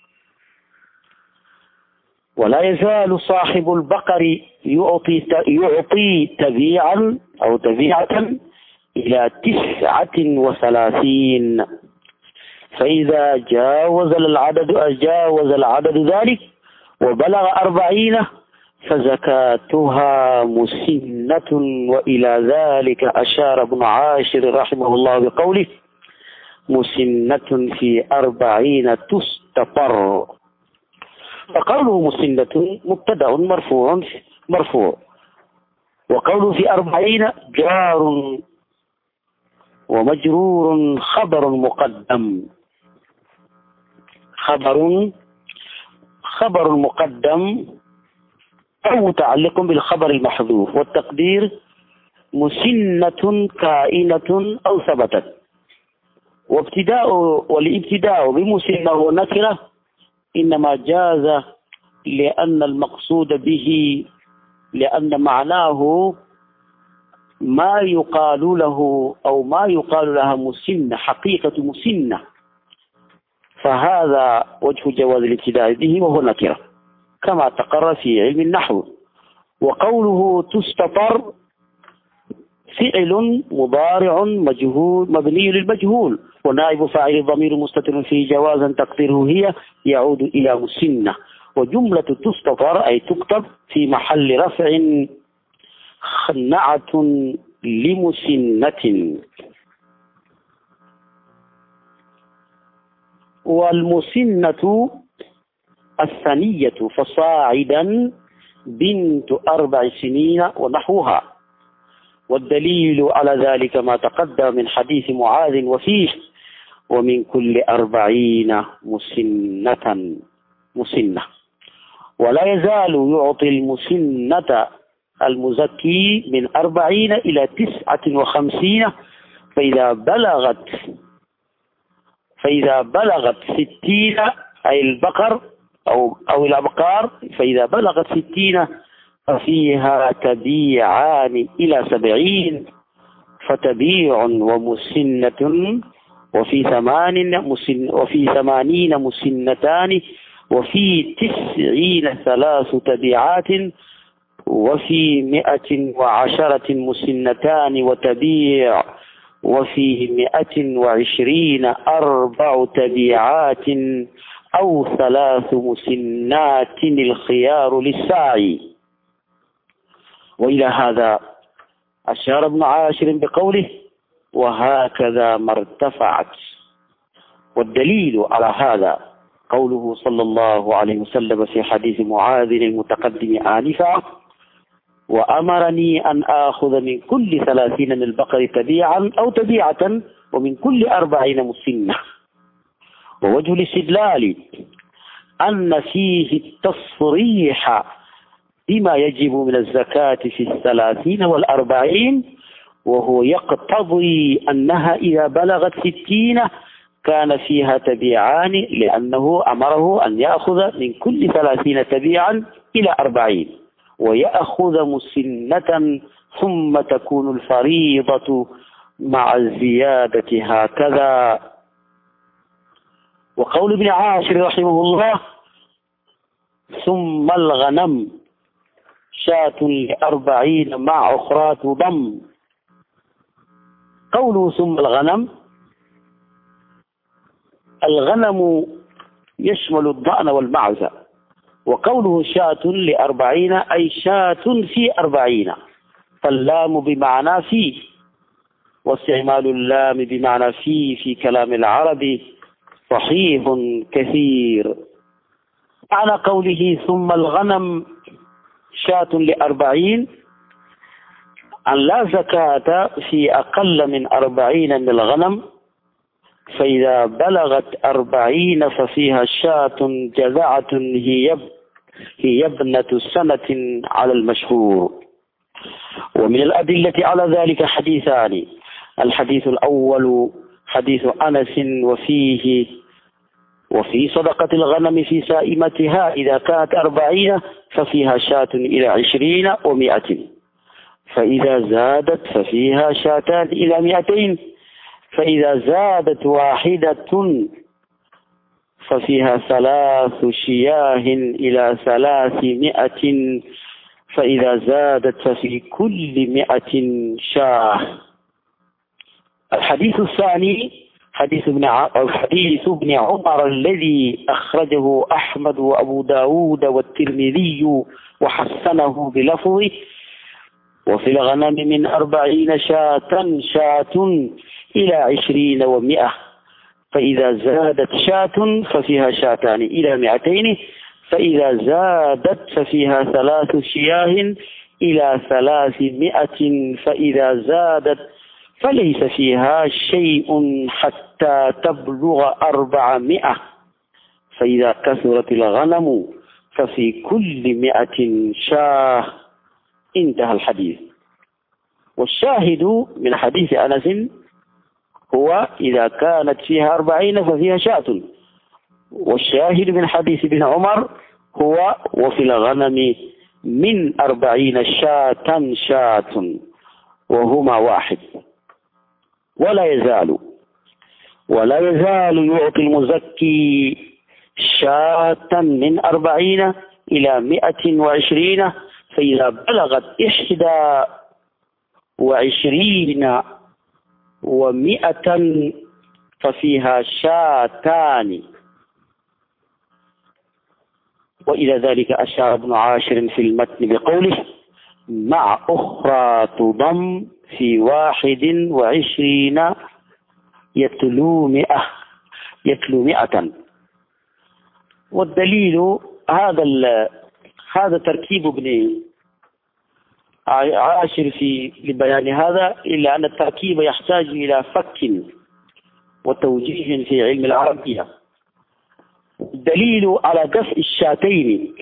ولا يزال صاحب البقر يعطي يعطي تبيعا أو تبيعة إلى تسعة وثلاثين، فإذا جاوز العدد جاوز العدد ذلك وبلغ أربعين فزكاتها مسنة. وإلى ذلك أشار ابن عاشر رحمه الله بقوله: مسنة في أربعين تستطر. فقوله مسنة مبتدأ مرفوع مرفوع وقوله في أربعين جار ومجرور خبر مقدم خبر خبر مقدم أو متعلق بالخبر المحذوف، والتقدير مسنة كائنة أو ثبتت. وابتداء والابتداء بمسنة نكرة إنما جاز لأن المقصود به لأن معناه ما يقال له أو ما يقال لها مسنة، حقيقة مسنة، فهذا وجه جواز الابتداء به وهو نكرة كما تقرر في علم النحو. وقوله تستطر فعل مضارع مجهول مبني للمجهول، ونائب فاعل الضمير مستتر فيه جوازا تقديره هي يعود إلى مسنة. وجملة تستطر أي تكتب في محل رفع خنعة لمسنة. والمسنة الثانية فصاعدا بنت أربع سنين ونحوها. والدليل على ذلك ما تقدم من حديث معاذ وفيه: ومن كل أربعين مسنة مسنة. ولا يزال يعطي المسنة المزكي من أربعين إلى تسعة وخمسين، فإذا بلغت فإذا بلغت ستين أي البقر أو أو الأبقار، فإذا بلغت ستين ففيها تبيعان إلى سبعين، فتبيع ومسنة، وفي ثمان مسن وفي ثمانين مسنتان، وفي تسعين ثلاث تبيعات، وفي مئة وعشرة مسنتان وتبيع، وفي مئة وعشرين أربع تبيعات أو ثلاث مسنات الخيار للساعي. وإلى هذا أشار ابن عاشر بقوله: وهكذا ما ارتفعت. والدليل على هذا قوله صلى الله عليه وسلم في حديث معاذ المتقدم آنفا: وأمرني أن آخذ من كل ثلاثين من البقر تبيعا أو تبيعة ومن كل أربعين مسنة. ووجه الاستدلال أن فيه التصريح بما يجب من الزكاة في الثلاثين والأربعين، وهو يقتضي أنها إذا بلغت ستين كان فيها تبيعان، لأنه أمره أن يأخذ من كل ثلاثين تبيعا إلى أربعين ويأخذ مسنة، ثم تكون الفريضة مع الزيادة هكذا. وقول ابن عاشر رحمه الله: ثم الغنم شاة لأربعين مع أخرى تضم. قوله ثم الغنم، الغنم يشمل الضأن والمعزة، وقوله شاة لأربعين أي شاة في أربعين، فاللام بمعنى في، واستعمال اللام بمعنى في في كلام العرب صحيح كثير. معنى قوله ثم الغنم شاة لأربعين أن لا زكاة في أقل من أربعين من الغنم، فإذا بلغت أربعين ففيها شاة جذعة هي هي ابنة سنة على المشهور. ومن الأدلة على ذلك حديثان: الحديث الأول حديث أنس وفيه وفي صدقة الغنم في سائمتها إذا كانت أربعين ففيها شاة إلى عشرين ومائة، فإذا زادت ففيها شاتان إلى مائتين، فإذا زادت واحدة ففيها ثلاث شياه إلى ثلاثمائة، فإذا زادت ففي كل مائة شاه. الحديث الثاني حديث ابن حديث ابن عمر الذي أخرجه أحمد وأبو داود والترمذي وحسنه بلفظه: وفي الغنم من أربعين شاة شاة إلى عشرين ومئة، فإذا زادت شاة ففيها شاتان إلى مئتين، فإذا زادت ففيها ثلاث شياه إلى ثلاثمائة، فإذا زادت فليس فيها شيء حتى تبلغ أربعمائة، فإذا كثرت الغنم ففي كل مئة شاه. انتهى الحديث. والشاهد من حديث أنس هو إذا كانت فيها أربعين ففيها شاة، والشاهد من حديث ابن عمر هو وفي الغنم من أربعين شاة شاة، وهما واحد. ولا يزال ولا يزال يعطي المزكي شاة من أربعين إلى مئة وعشرين، فإذا بلغت إحدى وعشرين ومئة ففيها شاتان. وإلى ذلك أشار ابن عاشر في المتن بقوله: مع أخرى تضم في واحد وعشرين يتلو مئة يتلو مئة. والدليل هذا هذا تركيب ابن عاشر في لبيان هذا، إلا أن التركيب يحتاج إلى فك وتوجيه في علم العربية. الدليل على دفع الشاتين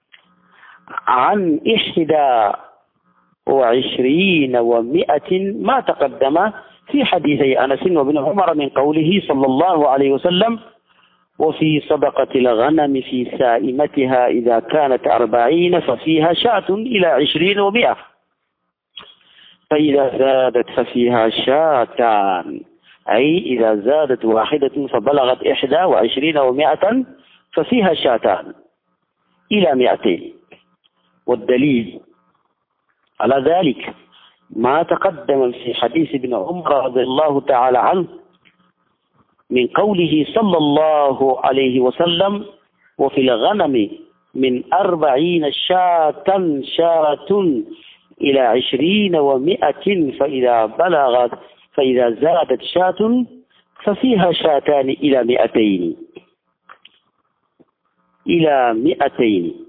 عن إحدى وعشرين ومئة ما تقدم في حديثي أنس وابن عمر من قوله صلى الله عليه وسلم: وفي صدقة الغنم في سائمتها إذا كانت أربعين ففيها شاة إلى عشرين ومئة، فإذا زادت ففيها شاتان، أي إذا زادت واحدة فبلغت إحدى وعشرين ومئة ففيها شاتان إلى مئتين. والدليل على ذلك ما تقدم في حديث ابن عمر رضي الله تعالى عنه من قوله صلى الله عليه وسلم: وفي الغنم من أربعين شاة شاة إلى عشرين ومائة، فإذا بلغت فإذا زادت شاة ففيها شاتان إلى مئتين إلى مئتين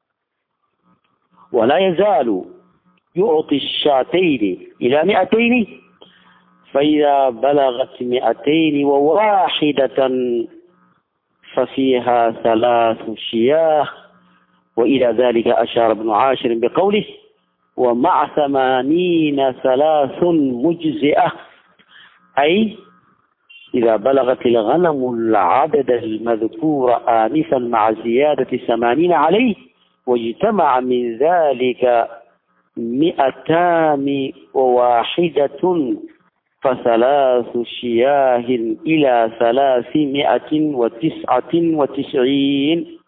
ولا يزال يعطي الشاتين إلى مئتين، فإذا بلغت مئتين وواحدة ففيها ثلاث شياه. وإلى ذلك أشار ابن عاشر بقوله: ومع ثمانين ثلاث مجزئة، أي إذا بلغت الغنم العدد المذكور آنفا مع زيادة ثمانين عليه واجتمع من ذلك مئتان وواحدة فثلاث شياه إلى ثلاثمائة وتسعة وتسعين.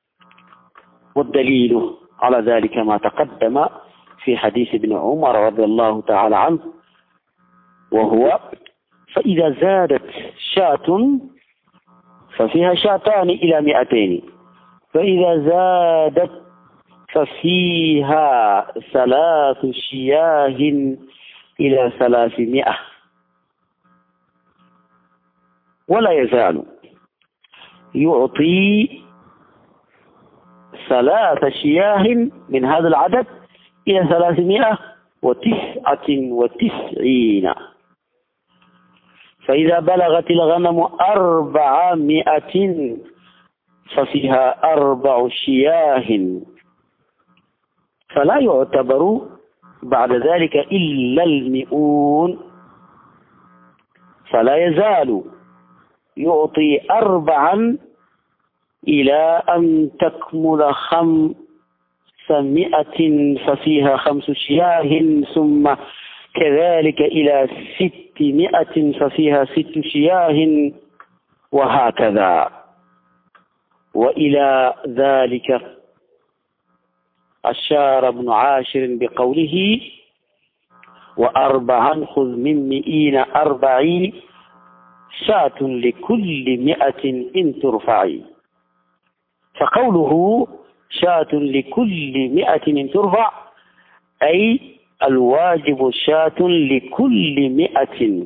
والدليل على ذلك ما تقدم في حديث ابن عمر رضي الله تعالى عنه، وهو: فإذا زادت شاة ففيها شاتان إلى مئتين، فإذا زادت ففيها ثلاث شياه إلى ثلاثمائة. ولا يزال يعطي ثلاث شياه من هذا العدد إلى ثلاثمائة وتسعة وتسعين. فإذا بلغت الغنم أربعمائة ففيها أربع شياه، فلا يعتبر بعد ذلك إلا المئون. فلا يزال يعطي أربعا إلى أن تكمل خمسمائة ففيها خمس شياه، ثم كذلك إلى ستمائة ففيها ست شياه، وهكذا. وإلى ذلك أشار ابن عاشر بقوله: وأربعا خذ من مئين أربعين شاة لكل مئة إن ترفعي. فقوله شاة لكل مئة إن ترفع أي الواجب شاة لكل مئة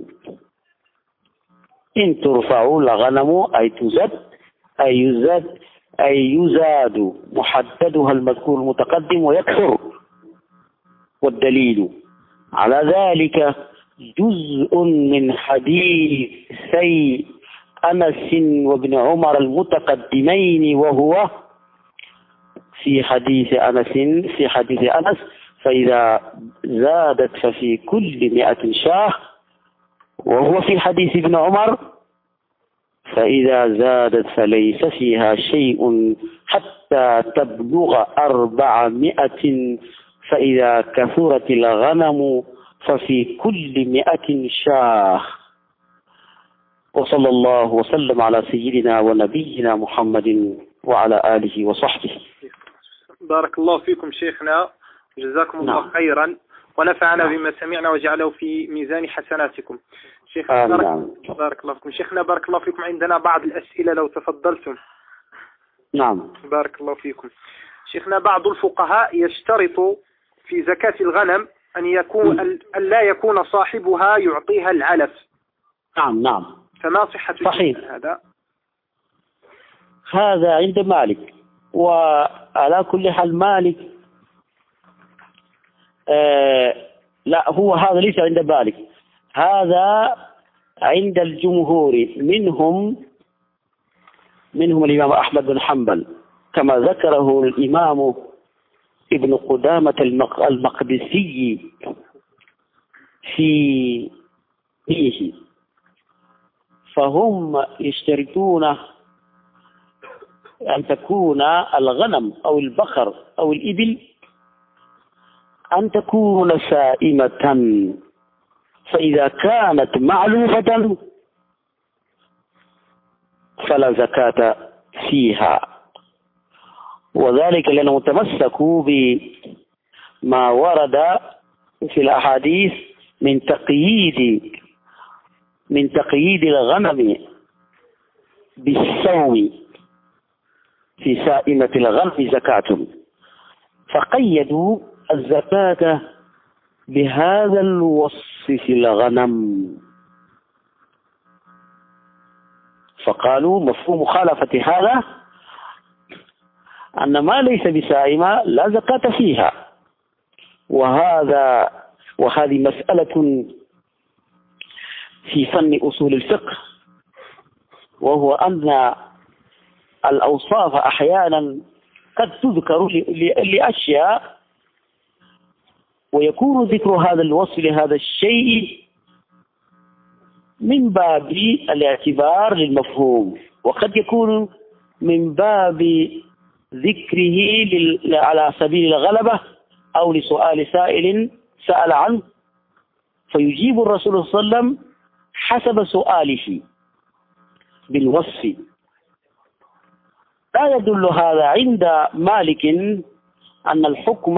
إن ترفع الغنم، أي تزاد أي يزاد أي يزاد محددها المذكور المتقدم ويكثر. والدليل على ذلك جزء من حديثي أنس وابن عمر المتقدمين، وهو في حديث أنس في حديث أنس فإذا زادت ففي كل مئة شاه، وهو في حديث ابن عمر فإذا زادت فليس فيها شيء حتى تبلغ أربعمائة، فإذا كثرت الغنم ففي كل مئة شاه. وصلى الله وسلم على سيدنا ونبينا محمد وعلى آله وصحبه. بارك الله فيكم شيخنا، جزاكم الله نعم. خيرا، ونفعنا نعم. بما سمعنا وجعله في ميزان حسناتكم. شيخنا بارك, نعم. بارك الله فيكم. شيخنا بارك الله فيكم، عندنا بعض الأسئلة لو تفضلتم. نعم. بارك الله فيكم. شيخنا بعض الفقهاء يشترط في زكاة الغنم أن يكون أن لا يكون صاحبها يعطيها العلف. نعم نعم. فما صحة صحيح هذا؟ هذا عند مالك، وعلى كل حال مالك آه لا هو هذا ليس عند مالك، هذا عند الجمهور، منهم منهم الإمام أحمد بن حنبل كما ذكره الإمام ابن قدامة المقدسي في فيه، فهم يشترطون أن تكون الغنم أو البقر أو الإبل أن تكون سائمة، فإذا كانت معلوفة فلا زكاة فيها، وذلك لأنهم تمسكوا ما ورد في الأحاديث من تقييد من تقييد الغنم بالسوم في سائمة الغنم زكاة، فقيدوا الزكاة بهذا الوصف في الغنم، فقالوا مفهوم مخالفة هذا أن ما ليس بسائمة لا زكاة فيها. وهذا وهذه مسألة في فن أصول الفقه، وهو أن الأوصاف أحيانا قد تذكر لأشياء ويكون ذكر هذا الوصف لهذا الشيء من باب الاعتبار للمفهوم، وقد يكون من باب ذكره على سبيل الغلبة أو لسؤال سائل سأل عنه فيجيب الرسول صلى الله عليه وسلم حسب سؤاله بالوصف. لا يدل هذا عند مالك أن الحكم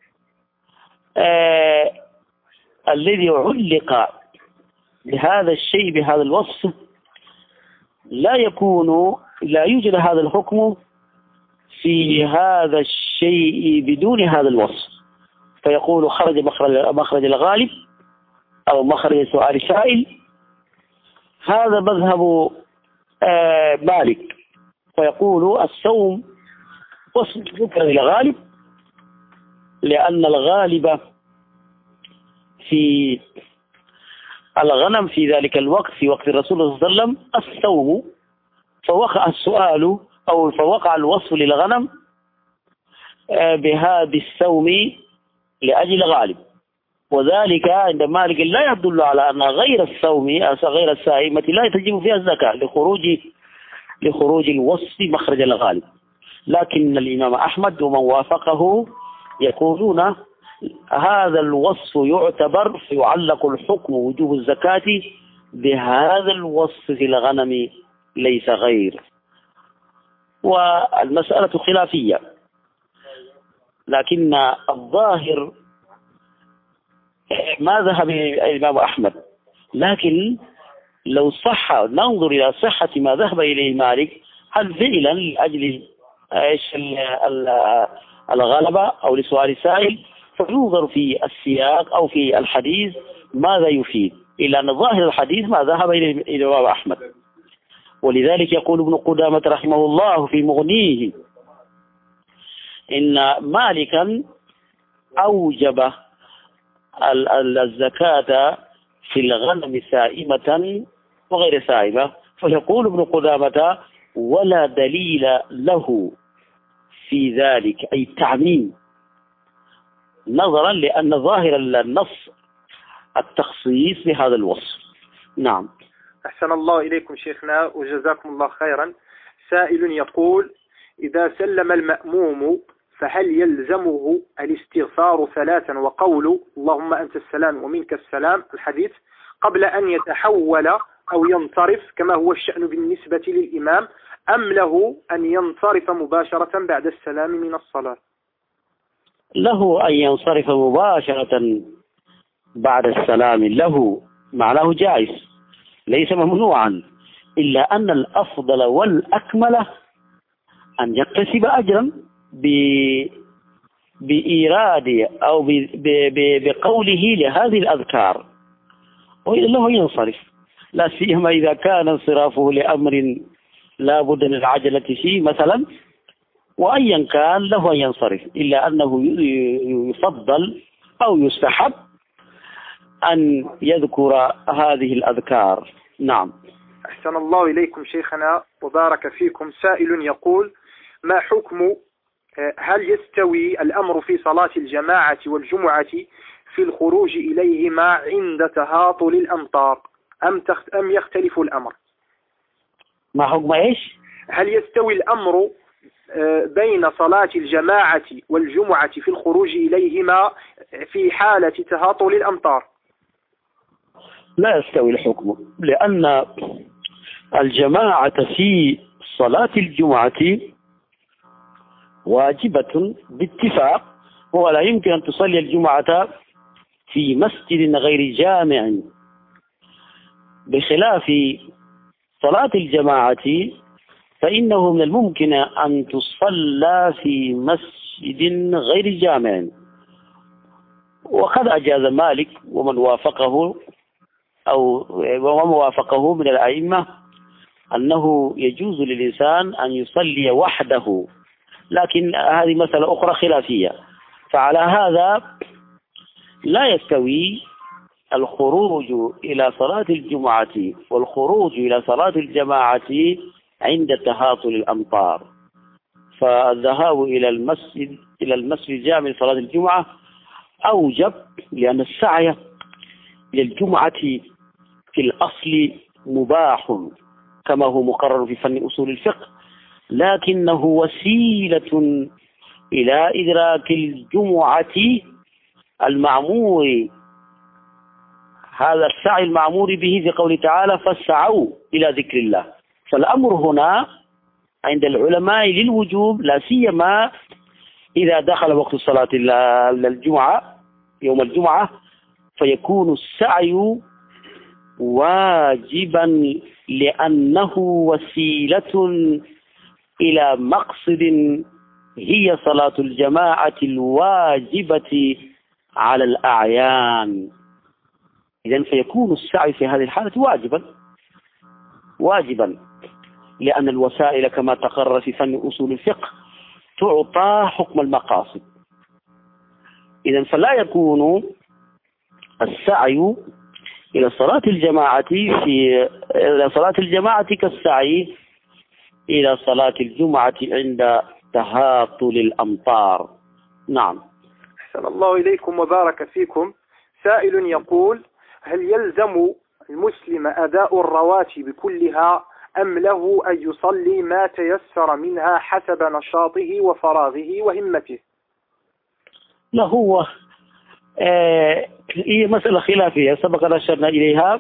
آه الذي علق بهذا الشيء بهذا الوصف لا يكون لا يوجد هذا الحكم في هذا الشيء بدون هذا الوصف، فيقول خرج مخرج, مخرج الغالب أو مخرج سؤال سائل. هذا مذهب آه مالك، فيقول الصوم وصف ذكر الغالب، لأن الغالب في الغنم في ذلك الوقت في وقت الرسول صلى الله عليه وسلم الصوم، فوقع السؤال أو فوقع الوصف للغنم بهذا الصوم لأجل غالب، وذلك عند مالك لا يدل على أن غير الصوم غير السائمة لا تجب فيها الزكاة لخروج لخروج الوصف مخرج الغالب. لكن الإمام أحمد ومن وافقه يقولون هذا الوصف يعتبر فيعلق الحكم وجوب الزكاة بهذا الوصف في الغنم ليس غير. والمسألة خلافية، لكن الظاهر ما ذهب الإمام أحمد، لكن لو صح ننظر إلى صحة ما ذهب إليه مالك، هل فعلا لأجل إيش الغلبة أو لسؤال سائل، فننظر في السياق أو في الحديث ماذا يفيد، إلا أن ظاهر الحديث ما ذهب إلى الإمام أحمد. ولذلك يقول ابن قدامة رحمه الله في مغنيه إن مالكا أوجب الزكاة في الغنم سائمة وغير سائمة، فيقول ابن قدامة ولا دليل له في ذلك أي التعميم، نظرا لأن ظاهر النص التخصيص بهذا الوصف. نعم. أحسن الله إليكم شيخنا وجزاكم الله خيرا. سائل يقول إذا سلم المأموم فهل يلزمه الاستغفار ثلاثا وقول اللهم أنت السلام ومنك السلام الحديث قبل أن يتحول أو ينصرف كما هو الشأن بالنسبة للإمام، أم له أن ينصرف مباشرة بعد السلام من الصلاة؟ له أن ينصرف مباشرة بعد السلام، له معناه جائز ليس ممنوعا، إلا أن الأفضل والأكمل أن يكتسب أجرا بإيراد أو بقوله لهذه الأذكار، وإلا له ينصرف، لا سيما إذا كان انصرافه لأمر لا بد من العجلة فيه مثلا، وأيا كان له أن ينصرف، إلا أنه يفضل أو يستحب أن يذكر هذه الأذكار. نعم. أحسن الله إليكم شيخنا وبارك فيكم. سائل يقول ما حكم هل يستوي الأمر في صلاة الجماعة والجمعة في الخروج إليهما عند تهاطل الأمطار أم أم يختلف الأمر؟ ما حكم إيش؟ هل يستوي الأمر بين صلاة الجماعة والجمعة في الخروج إليهما في حالة تهاطل الأمطار؟ لا يستوي الحكم، لأن الجماعة في صلاة الجمعة واجبة باتفاق هو لا يمكن أن تصلي الجمعة في مسجد غير جامع، بخلاف صلاة الجماعة فإنه من الممكن أن تصلى في مسجد غير جامع. وقد أجاز مالك ومن وافقه أو ومن وافقه من الأئمة أنه يجوز للإنسان أن يصلي وحده، لكن هذه مسألة أخرى خلافية. فعلى هذا لا يستوي الخروج إلى صلاة الجمعة والخروج إلى صلاة الجماعة عند تهاطل الأمطار. فالذهاب إلى المسجد إلى المسجد الجامع لصلاة الجمعة أوجب، لأن السعي إلى الجمعة في الأصل مباح كما هو مقرر في فن أصول الفقه، لكنه وسيلة إلى إدراك الجمعة المعمور. هذا السعي المعمور به في قوله تعالى فاسعوا إلى ذكر الله. فالأمر هنا عند العلماء للوجوب، لا سيما إذا دخل وقت الصلاة الجمعة يوم الجمعة، فيكون السعي واجبا لأنه وسيلة إلى مقصد هي صلاة الجماعة الواجبة على الأعيان. إذن فيكون السعي في هذه الحالة واجبا واجبا لأن الوسائل كما تقرر في فن أصول الفقه تعطى حكم المقاصد. إذن فلا يكون السعي إلى صلاة الجماعة في إلى صلاة الجماعة كالسعي إلى صلاة الجمعة عند تهاطل الأمطار. نعم. أحسن الله إليكم وبارك فيكم. سائل يقول: هل يلزم المسلم أداء الرواتب كلها أم له أن يصلي ما تيسر منها حسب نشاطه وفراغه وهمته؟ لا، هو آه هي مسألة خلافية سبق أن أشرنا إليها.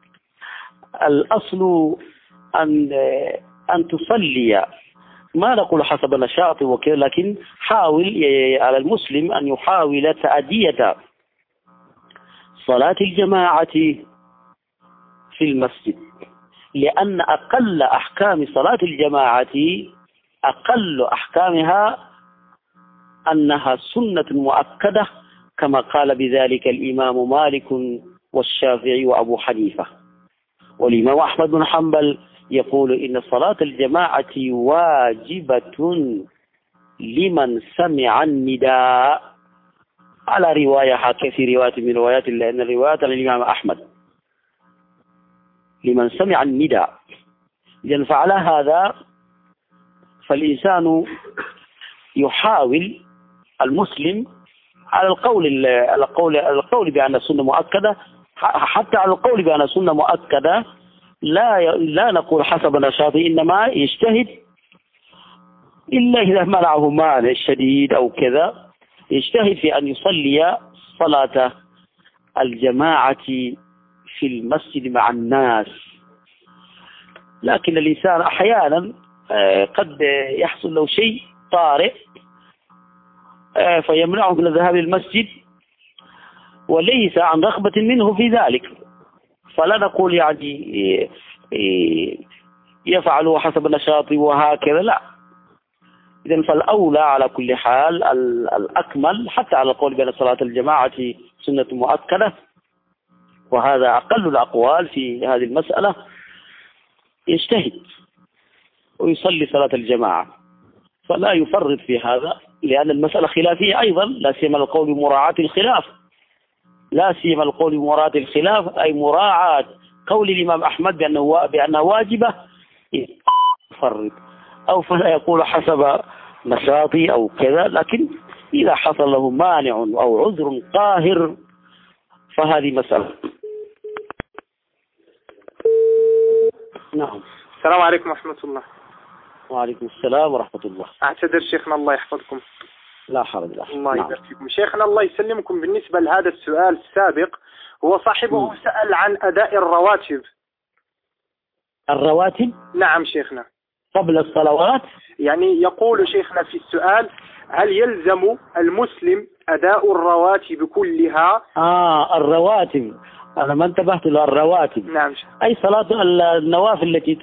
الأصل أن آه أن تصلي، ما نقول حسب نشاطه وكذا، لكن حاول على المسلم أن يحاول تأدية صلاة الجماعة في المسجد، لأن أقل أحكام صلاة الجماعة أقل أحكامها أنها سنة مؤكدة، كما قال بذلك الإمام مالك والشافعي وأبو حنيفة. والإمام أحمد بن حنبل يقول إن صلاة الجماعة واجبة لمن سمع النداء، على رواية حكى في رواية من روايات، لأن الروايات للإمام أحمد لمن سمع النداء. إذن فعلى هذا فالإنسان يحاول المسلم على القول على القول على القول بأن السنة مؤكدة، حتى على القول بأن السنة مؤكدة لا لا نقول حسب نشاطه، إنما يجتهد إلا إذا منعه مانع شديد أو كذا، يجتهد في أن يصلي صلاة الجماعة في المسجد مع الناس. لكن الإنسان أحيانا قد يحصل له شيء طارئ فيمنعه من الذهاب للمسجد وليس عن رغبة منه في ذلك، فلا نقول يعني يفعل حسب نشاطه وهكذا، لا. إذن فالأولى على كل حال الأكمل، حتى على القول بأن صلاة الجماعة سنة مؤكدة، وهذا أقل الأقوال في هذه المسألة، يجتهد ويصلي صلاة الجماعة، فلا يفرط في هذا، لأن المسألة خلافية أيضا، لا سيما القول بمراعاة الخلاف لا سيما القول بمراعاة الخلاف أي مراعاة قول الإمام أحمد بأنه بأنها واجبة، يفرط أو فلا يقول حسب نشاطي أو كذا. لكن إذا حصل له مانع أو عذر قاهر فهذه مسألة. نعم. السلام عليكم ورحمة الله. وعليكم السلام ورحمة الله. أعتذر شيخنا، الله يحفظكم. لا حرج. لا. الله يبارك فيكم. شيخنا الله يسلمكم، بالنسبة لهذا السؤال السابق، هو صاحبه م. سأل عن أداء الرواتب. الرواتب؟ نعم شيخنا. قبل الصلوات؟ يعني يقول شيخنا في السؤال: هل يلزم المسلم أداء الرواتب كلها؟ آه الرواتب، أنا ما انتبهت للرواتب. نعم. أي صلاة النوافل التي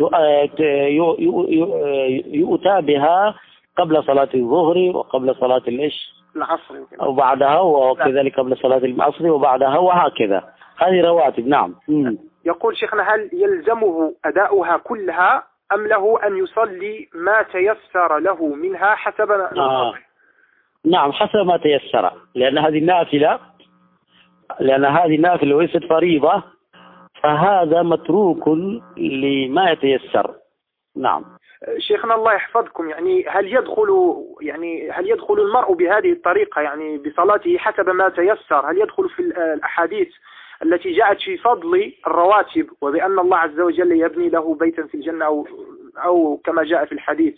يؤتى بها قبل صلاة الظهر وقبل صلاة العشاء العصر وبعدها، وكذلك قبل صلاة العصر وبعدها، وهكذا. هذه رواتب. نعم. مم. يقول شيخنا هل يلزمه أداؤها كلها أم له أن يصلي ما تيسر له منها حسب آه. نعم حسب ما تيسر، لأن هذه نافلة، لأن هذه نافلة وليست فريضة، فهذا متروك لما يتيسر. نعم. شيخنا الله يحفظكم، يعني هل يدخل يعني هل يدخل المرء بهذه الطريقة يعني بصلاته حسب ما تيسر، هل يدخل في الأحاديث التي جاءت في فضل الرواتب وبأن الله عز وجل يبني له بيتا في الجنة أو أو كما جاء في الحديث؟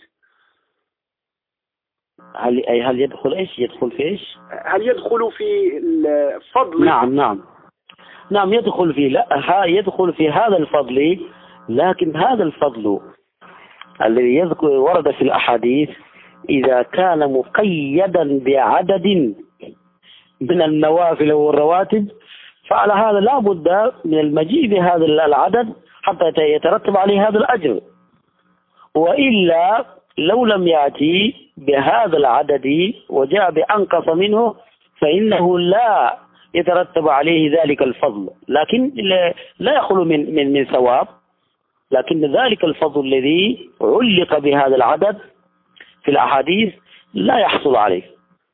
هل أي هل يدخل إيش يدخل في إيش؟ هل يدخل في الفضل؟ نعم نعم نعم يدخل في لا يدخل في هذا الفضل، لكن هذا الفضل الذي يذكر ورد في الأحاديث إذا كان مقيدا بعدد من النوافل والرواتب، فعلى هذا لا بد من المجيء بهذا العدد حتى يترتب عليه هذا الأجر، وإلا لو لم يأتي بهذا العدد وجاء بأنقص منه فإنه لا يترتب عليه ذلك الفضل، لكن لا يخلو من من من ثواب، لكن ذلك الفضل الذي علق بهذا العدد في الأحاديث لا يحصل عليه.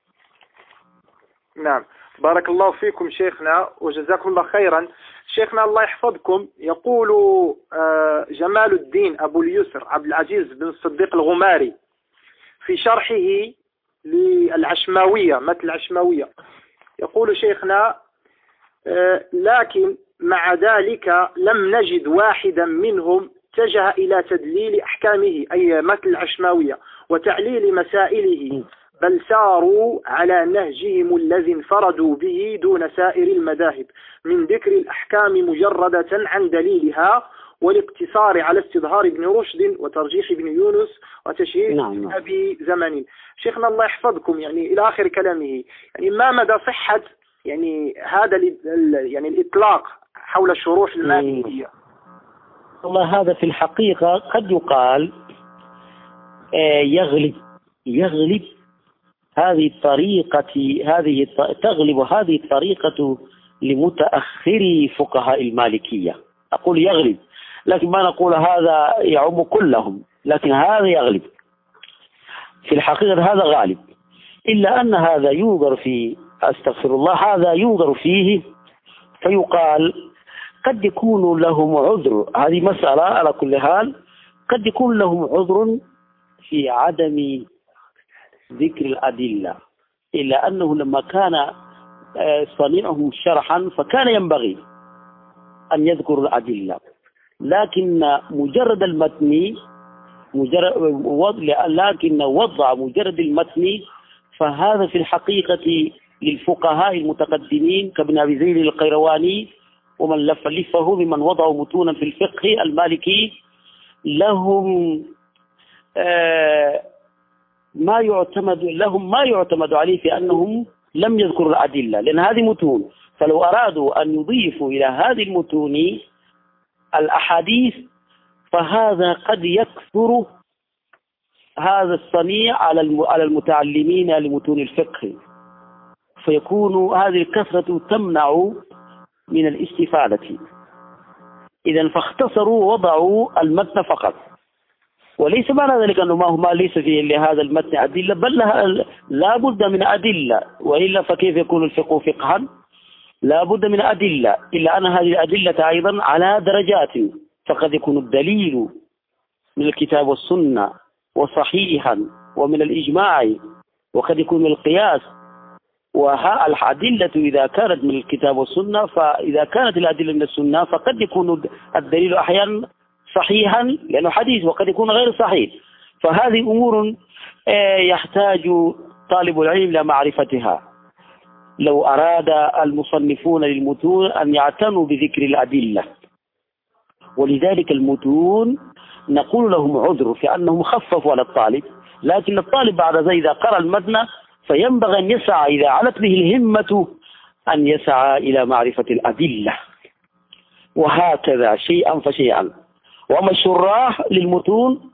نعم. بارك الله فيكم شيخنا وجزاكم الله خيرا. شيخنا الله يحفظكم، يقول جمال الدين أبو اليسر عبد العزيز بن الصديق الغماري في شرحه للعشماوية مثل العشماوية، يقول شيخنا لكن مع ذلك لم نجد واحدا منهم اتجه إلى تدليل أحكامه أي مثل العشماوية وتعليل مسائله، بل ساروا على نهجهم الذي انفردوا به دون سائر المذاهب من ذكر الأحكام مجردة عن دليلها والاقتصار على استظهار ابن رشد وترجيح ابن يونس وتشهير نعم. أبي زمن. شيخنا الله يحفظكم، يعني إلى آخر كلامه، يعني ما مدى صحة يعني هذا يعني الإطلاق حول الشروح المالكية؟ والله هذا في الحقيقة قد يقال يغلب يغلب هذه الطريقة هذه تغلب هذه الطريقة لمتأخري فقهاء المالكية. أقول يغلب، لكن ما نقول هذا يعم كلهم، لكن هذا يغلب في الحقيقة، هذا غالب، إلا أن هذا يوضر في أستغفر الله هذا يوضر فيه فيقال قد يكون لهم عذر، هذه مسألة على كل حال، قد يكون لهم عذر في عدم ذكر الأدلة، إلا أنه لما كان صنيعهم شرحا فكان ينبغي أن يذكر الأدلة، لكن مجرد المتن مجرد لكن وضع مجرد المتن فهذا في الحقيقة للفقهاء المتقدمين كابن أبي زيد القيرواني ومن لف لفه ممن وضعوا متونا في الفقه المالكي لهم آه ما يعتمد لهم ما يعتمد عليه في أنهم لم يذكروا الأدلة، لأن هذه متون، فلو أرادوا أن يضيفوا إلى هذه المتون الأحاديث فهذا قد يكثر هذا الصنيع على المتعلمين لمتون الفقه، فيكون هذه الكثرة تمنع من الاستفادة. إذا فاختصروا وضعوا المتن فقط، وليس معنى ذلك أنه ما هو ما ليس فيه لهذا المتن أدلة، بل لا بد من أدلة، وإلا فكيف يكون الفقه فقها؟ لا بد من أدلة، إلا أن هذه الأدلة أيضا على درجات، فقد يكون الدليل من الكتاب والسنة وصحيحا ومن الإجماع، وقد يكون من القياس، والأدلة إذا كانت من الكتاب والسنة، فإذا كانت الأدلة من السنة فقد يكون الدليل أحيانا صحيحا لأنه حديث، وقد يكون غير صحيح، فهذه أمور يحتاج طالب العلم لمعرفتها لو أراد المصنفون للمتون أن يعتنوا بذكر الأدلة. ولذلك المتون نقول لهم عذر في أنهم خففوا على الطالب، لكن الطالب بعد ذلك إذا قرأ المتن فينبغي أن يسعى إذا علت به الهمة أن يسعى إلى معرفة الأدلة، وهكذا شيئا فشيئا. وأما الشراح للمتون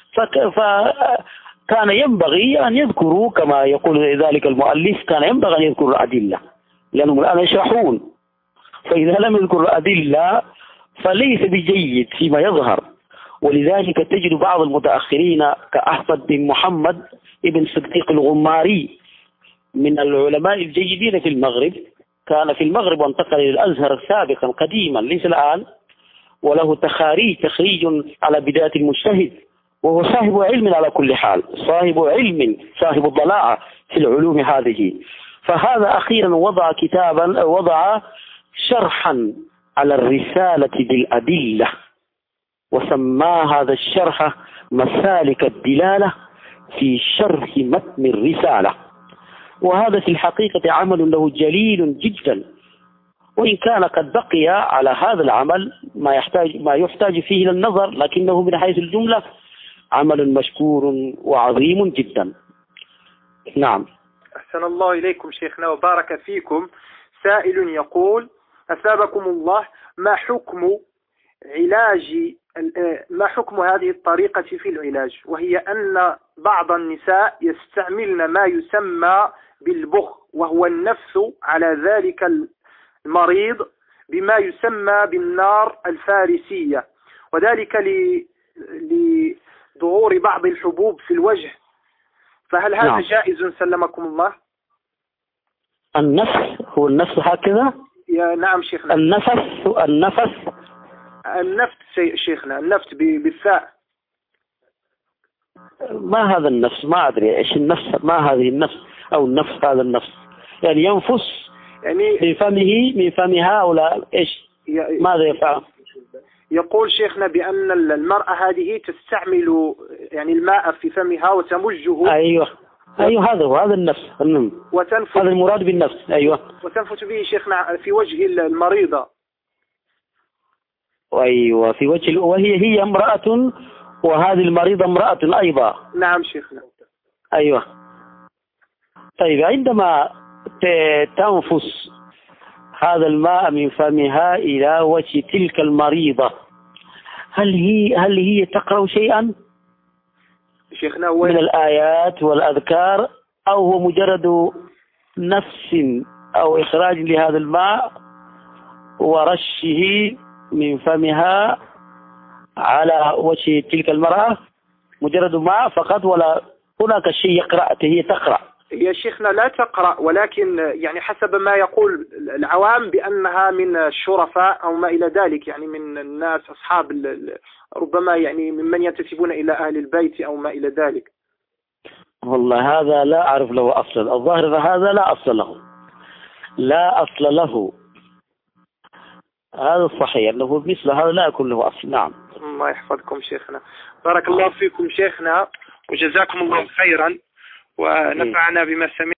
فكان ينبغي أن يذكروا كما يقول ذلك المؤلف، كان ينبغي أن يذكروا الأدلة لأنهم الآن يشرحون، فإذا لم يذكروا الأدلة فليس بجيد فيما يظهر. ولذلك تجد بعض المتأخرين كأحمد بن محمد ابن صديق الغماري من العلماء الجيدين في المغرب، كان في المغرب وانتقل إلى الأزهر سابقا قديما ليس الآن، وله تخاريج تخريج على بداية المجتهد، وهو صاحب علم على كل حال، صاحب علم صاحب الضلاعة في العلوم هذه. فهذا أخيرا وضع كتابا، وضع شرحا على الرسالة بالأدلة، وسمى هذا الشرح مسالك الدلالة في شرح متن الرسالة. وهذا في الحقيقة عمل له جليل جدا، وإن كان قد بقي على هذا العمل ما يحتاج ما يحتاج فيه إلى النظر، لكنه من حيث الجملة عمل مشكور وعظيم جدا. نعم. أحسن الله إليكم شيخنا وبارك فيكم. سائل يقول: أثابكم الله، ما حكم علاج ما حكم هذه الطريقة في العلاج، وهي أن بعض النساء يستعملن ما يسمى بالبخ، وهو النفس على ذلك المريض بما يسمى بالنار الفارسية، وذلك لظهور بعض الحبوب في الوجه، فهل هذا نعم. جائز سلمكم الله؟ النفس هو النفس هكذا؟ يا نعم شيخنا. النفس النفس النفس شيخنا، النفس بالثاء. ما هذا النفس؟ ما أدري إيش النفس، ما هذه النفس أو النفس هذا النفس، يعني ينفس يعني من فمه من فم هؤلاء إيش ماذا يفعل؟ يقول شيخنا بأن المرأة هذه تستعمل يعني الماء في فمها وتمجه. أيوه أيوه هذا هو هذا النفس، وتنفث، هذا المراد بالنفس. أيوه وتنفث به شيخنا في وجه المريضة. أيوه في وجه، وهي هي امرأة، وهذه المريضة امرأة أيضا. نعم شيخنا. أيوه. طيب عندما تنفس هذا الماء من فمها إلى وجه تلك المريضة، هل هي هل هي تقرأ شيئا شيخنا هو من الآيات والأذكار، أو هو مجرد نفس أو إخراج لهذا الماء ورشه من فمها على وجه تلك المرأة، مجرد ماء فقط، ولا هناك شيء يقرأ هي تقرأ؟ يا شيخنا لا تقرأ، ولكن يعني حسب ما يقول العوام بأنها من الشرفاء أو ما إلى ذلك، يعني من الناس أصحاب ربما يعني ممن ينتسبون إلى أهل البيت أو ما إلى ذلك. والله هذا لا أعرف له أصل، الظاهر هذا لا أصل له، لا أصل له، هذا الصحيح أنه مثل هذا لا يكون له أصل. نعم. الله يحفظكم شيخنا، بارك الله فيكم شيخنا، وجزاكم الله خيرا، ونفعنا بما سمعنا.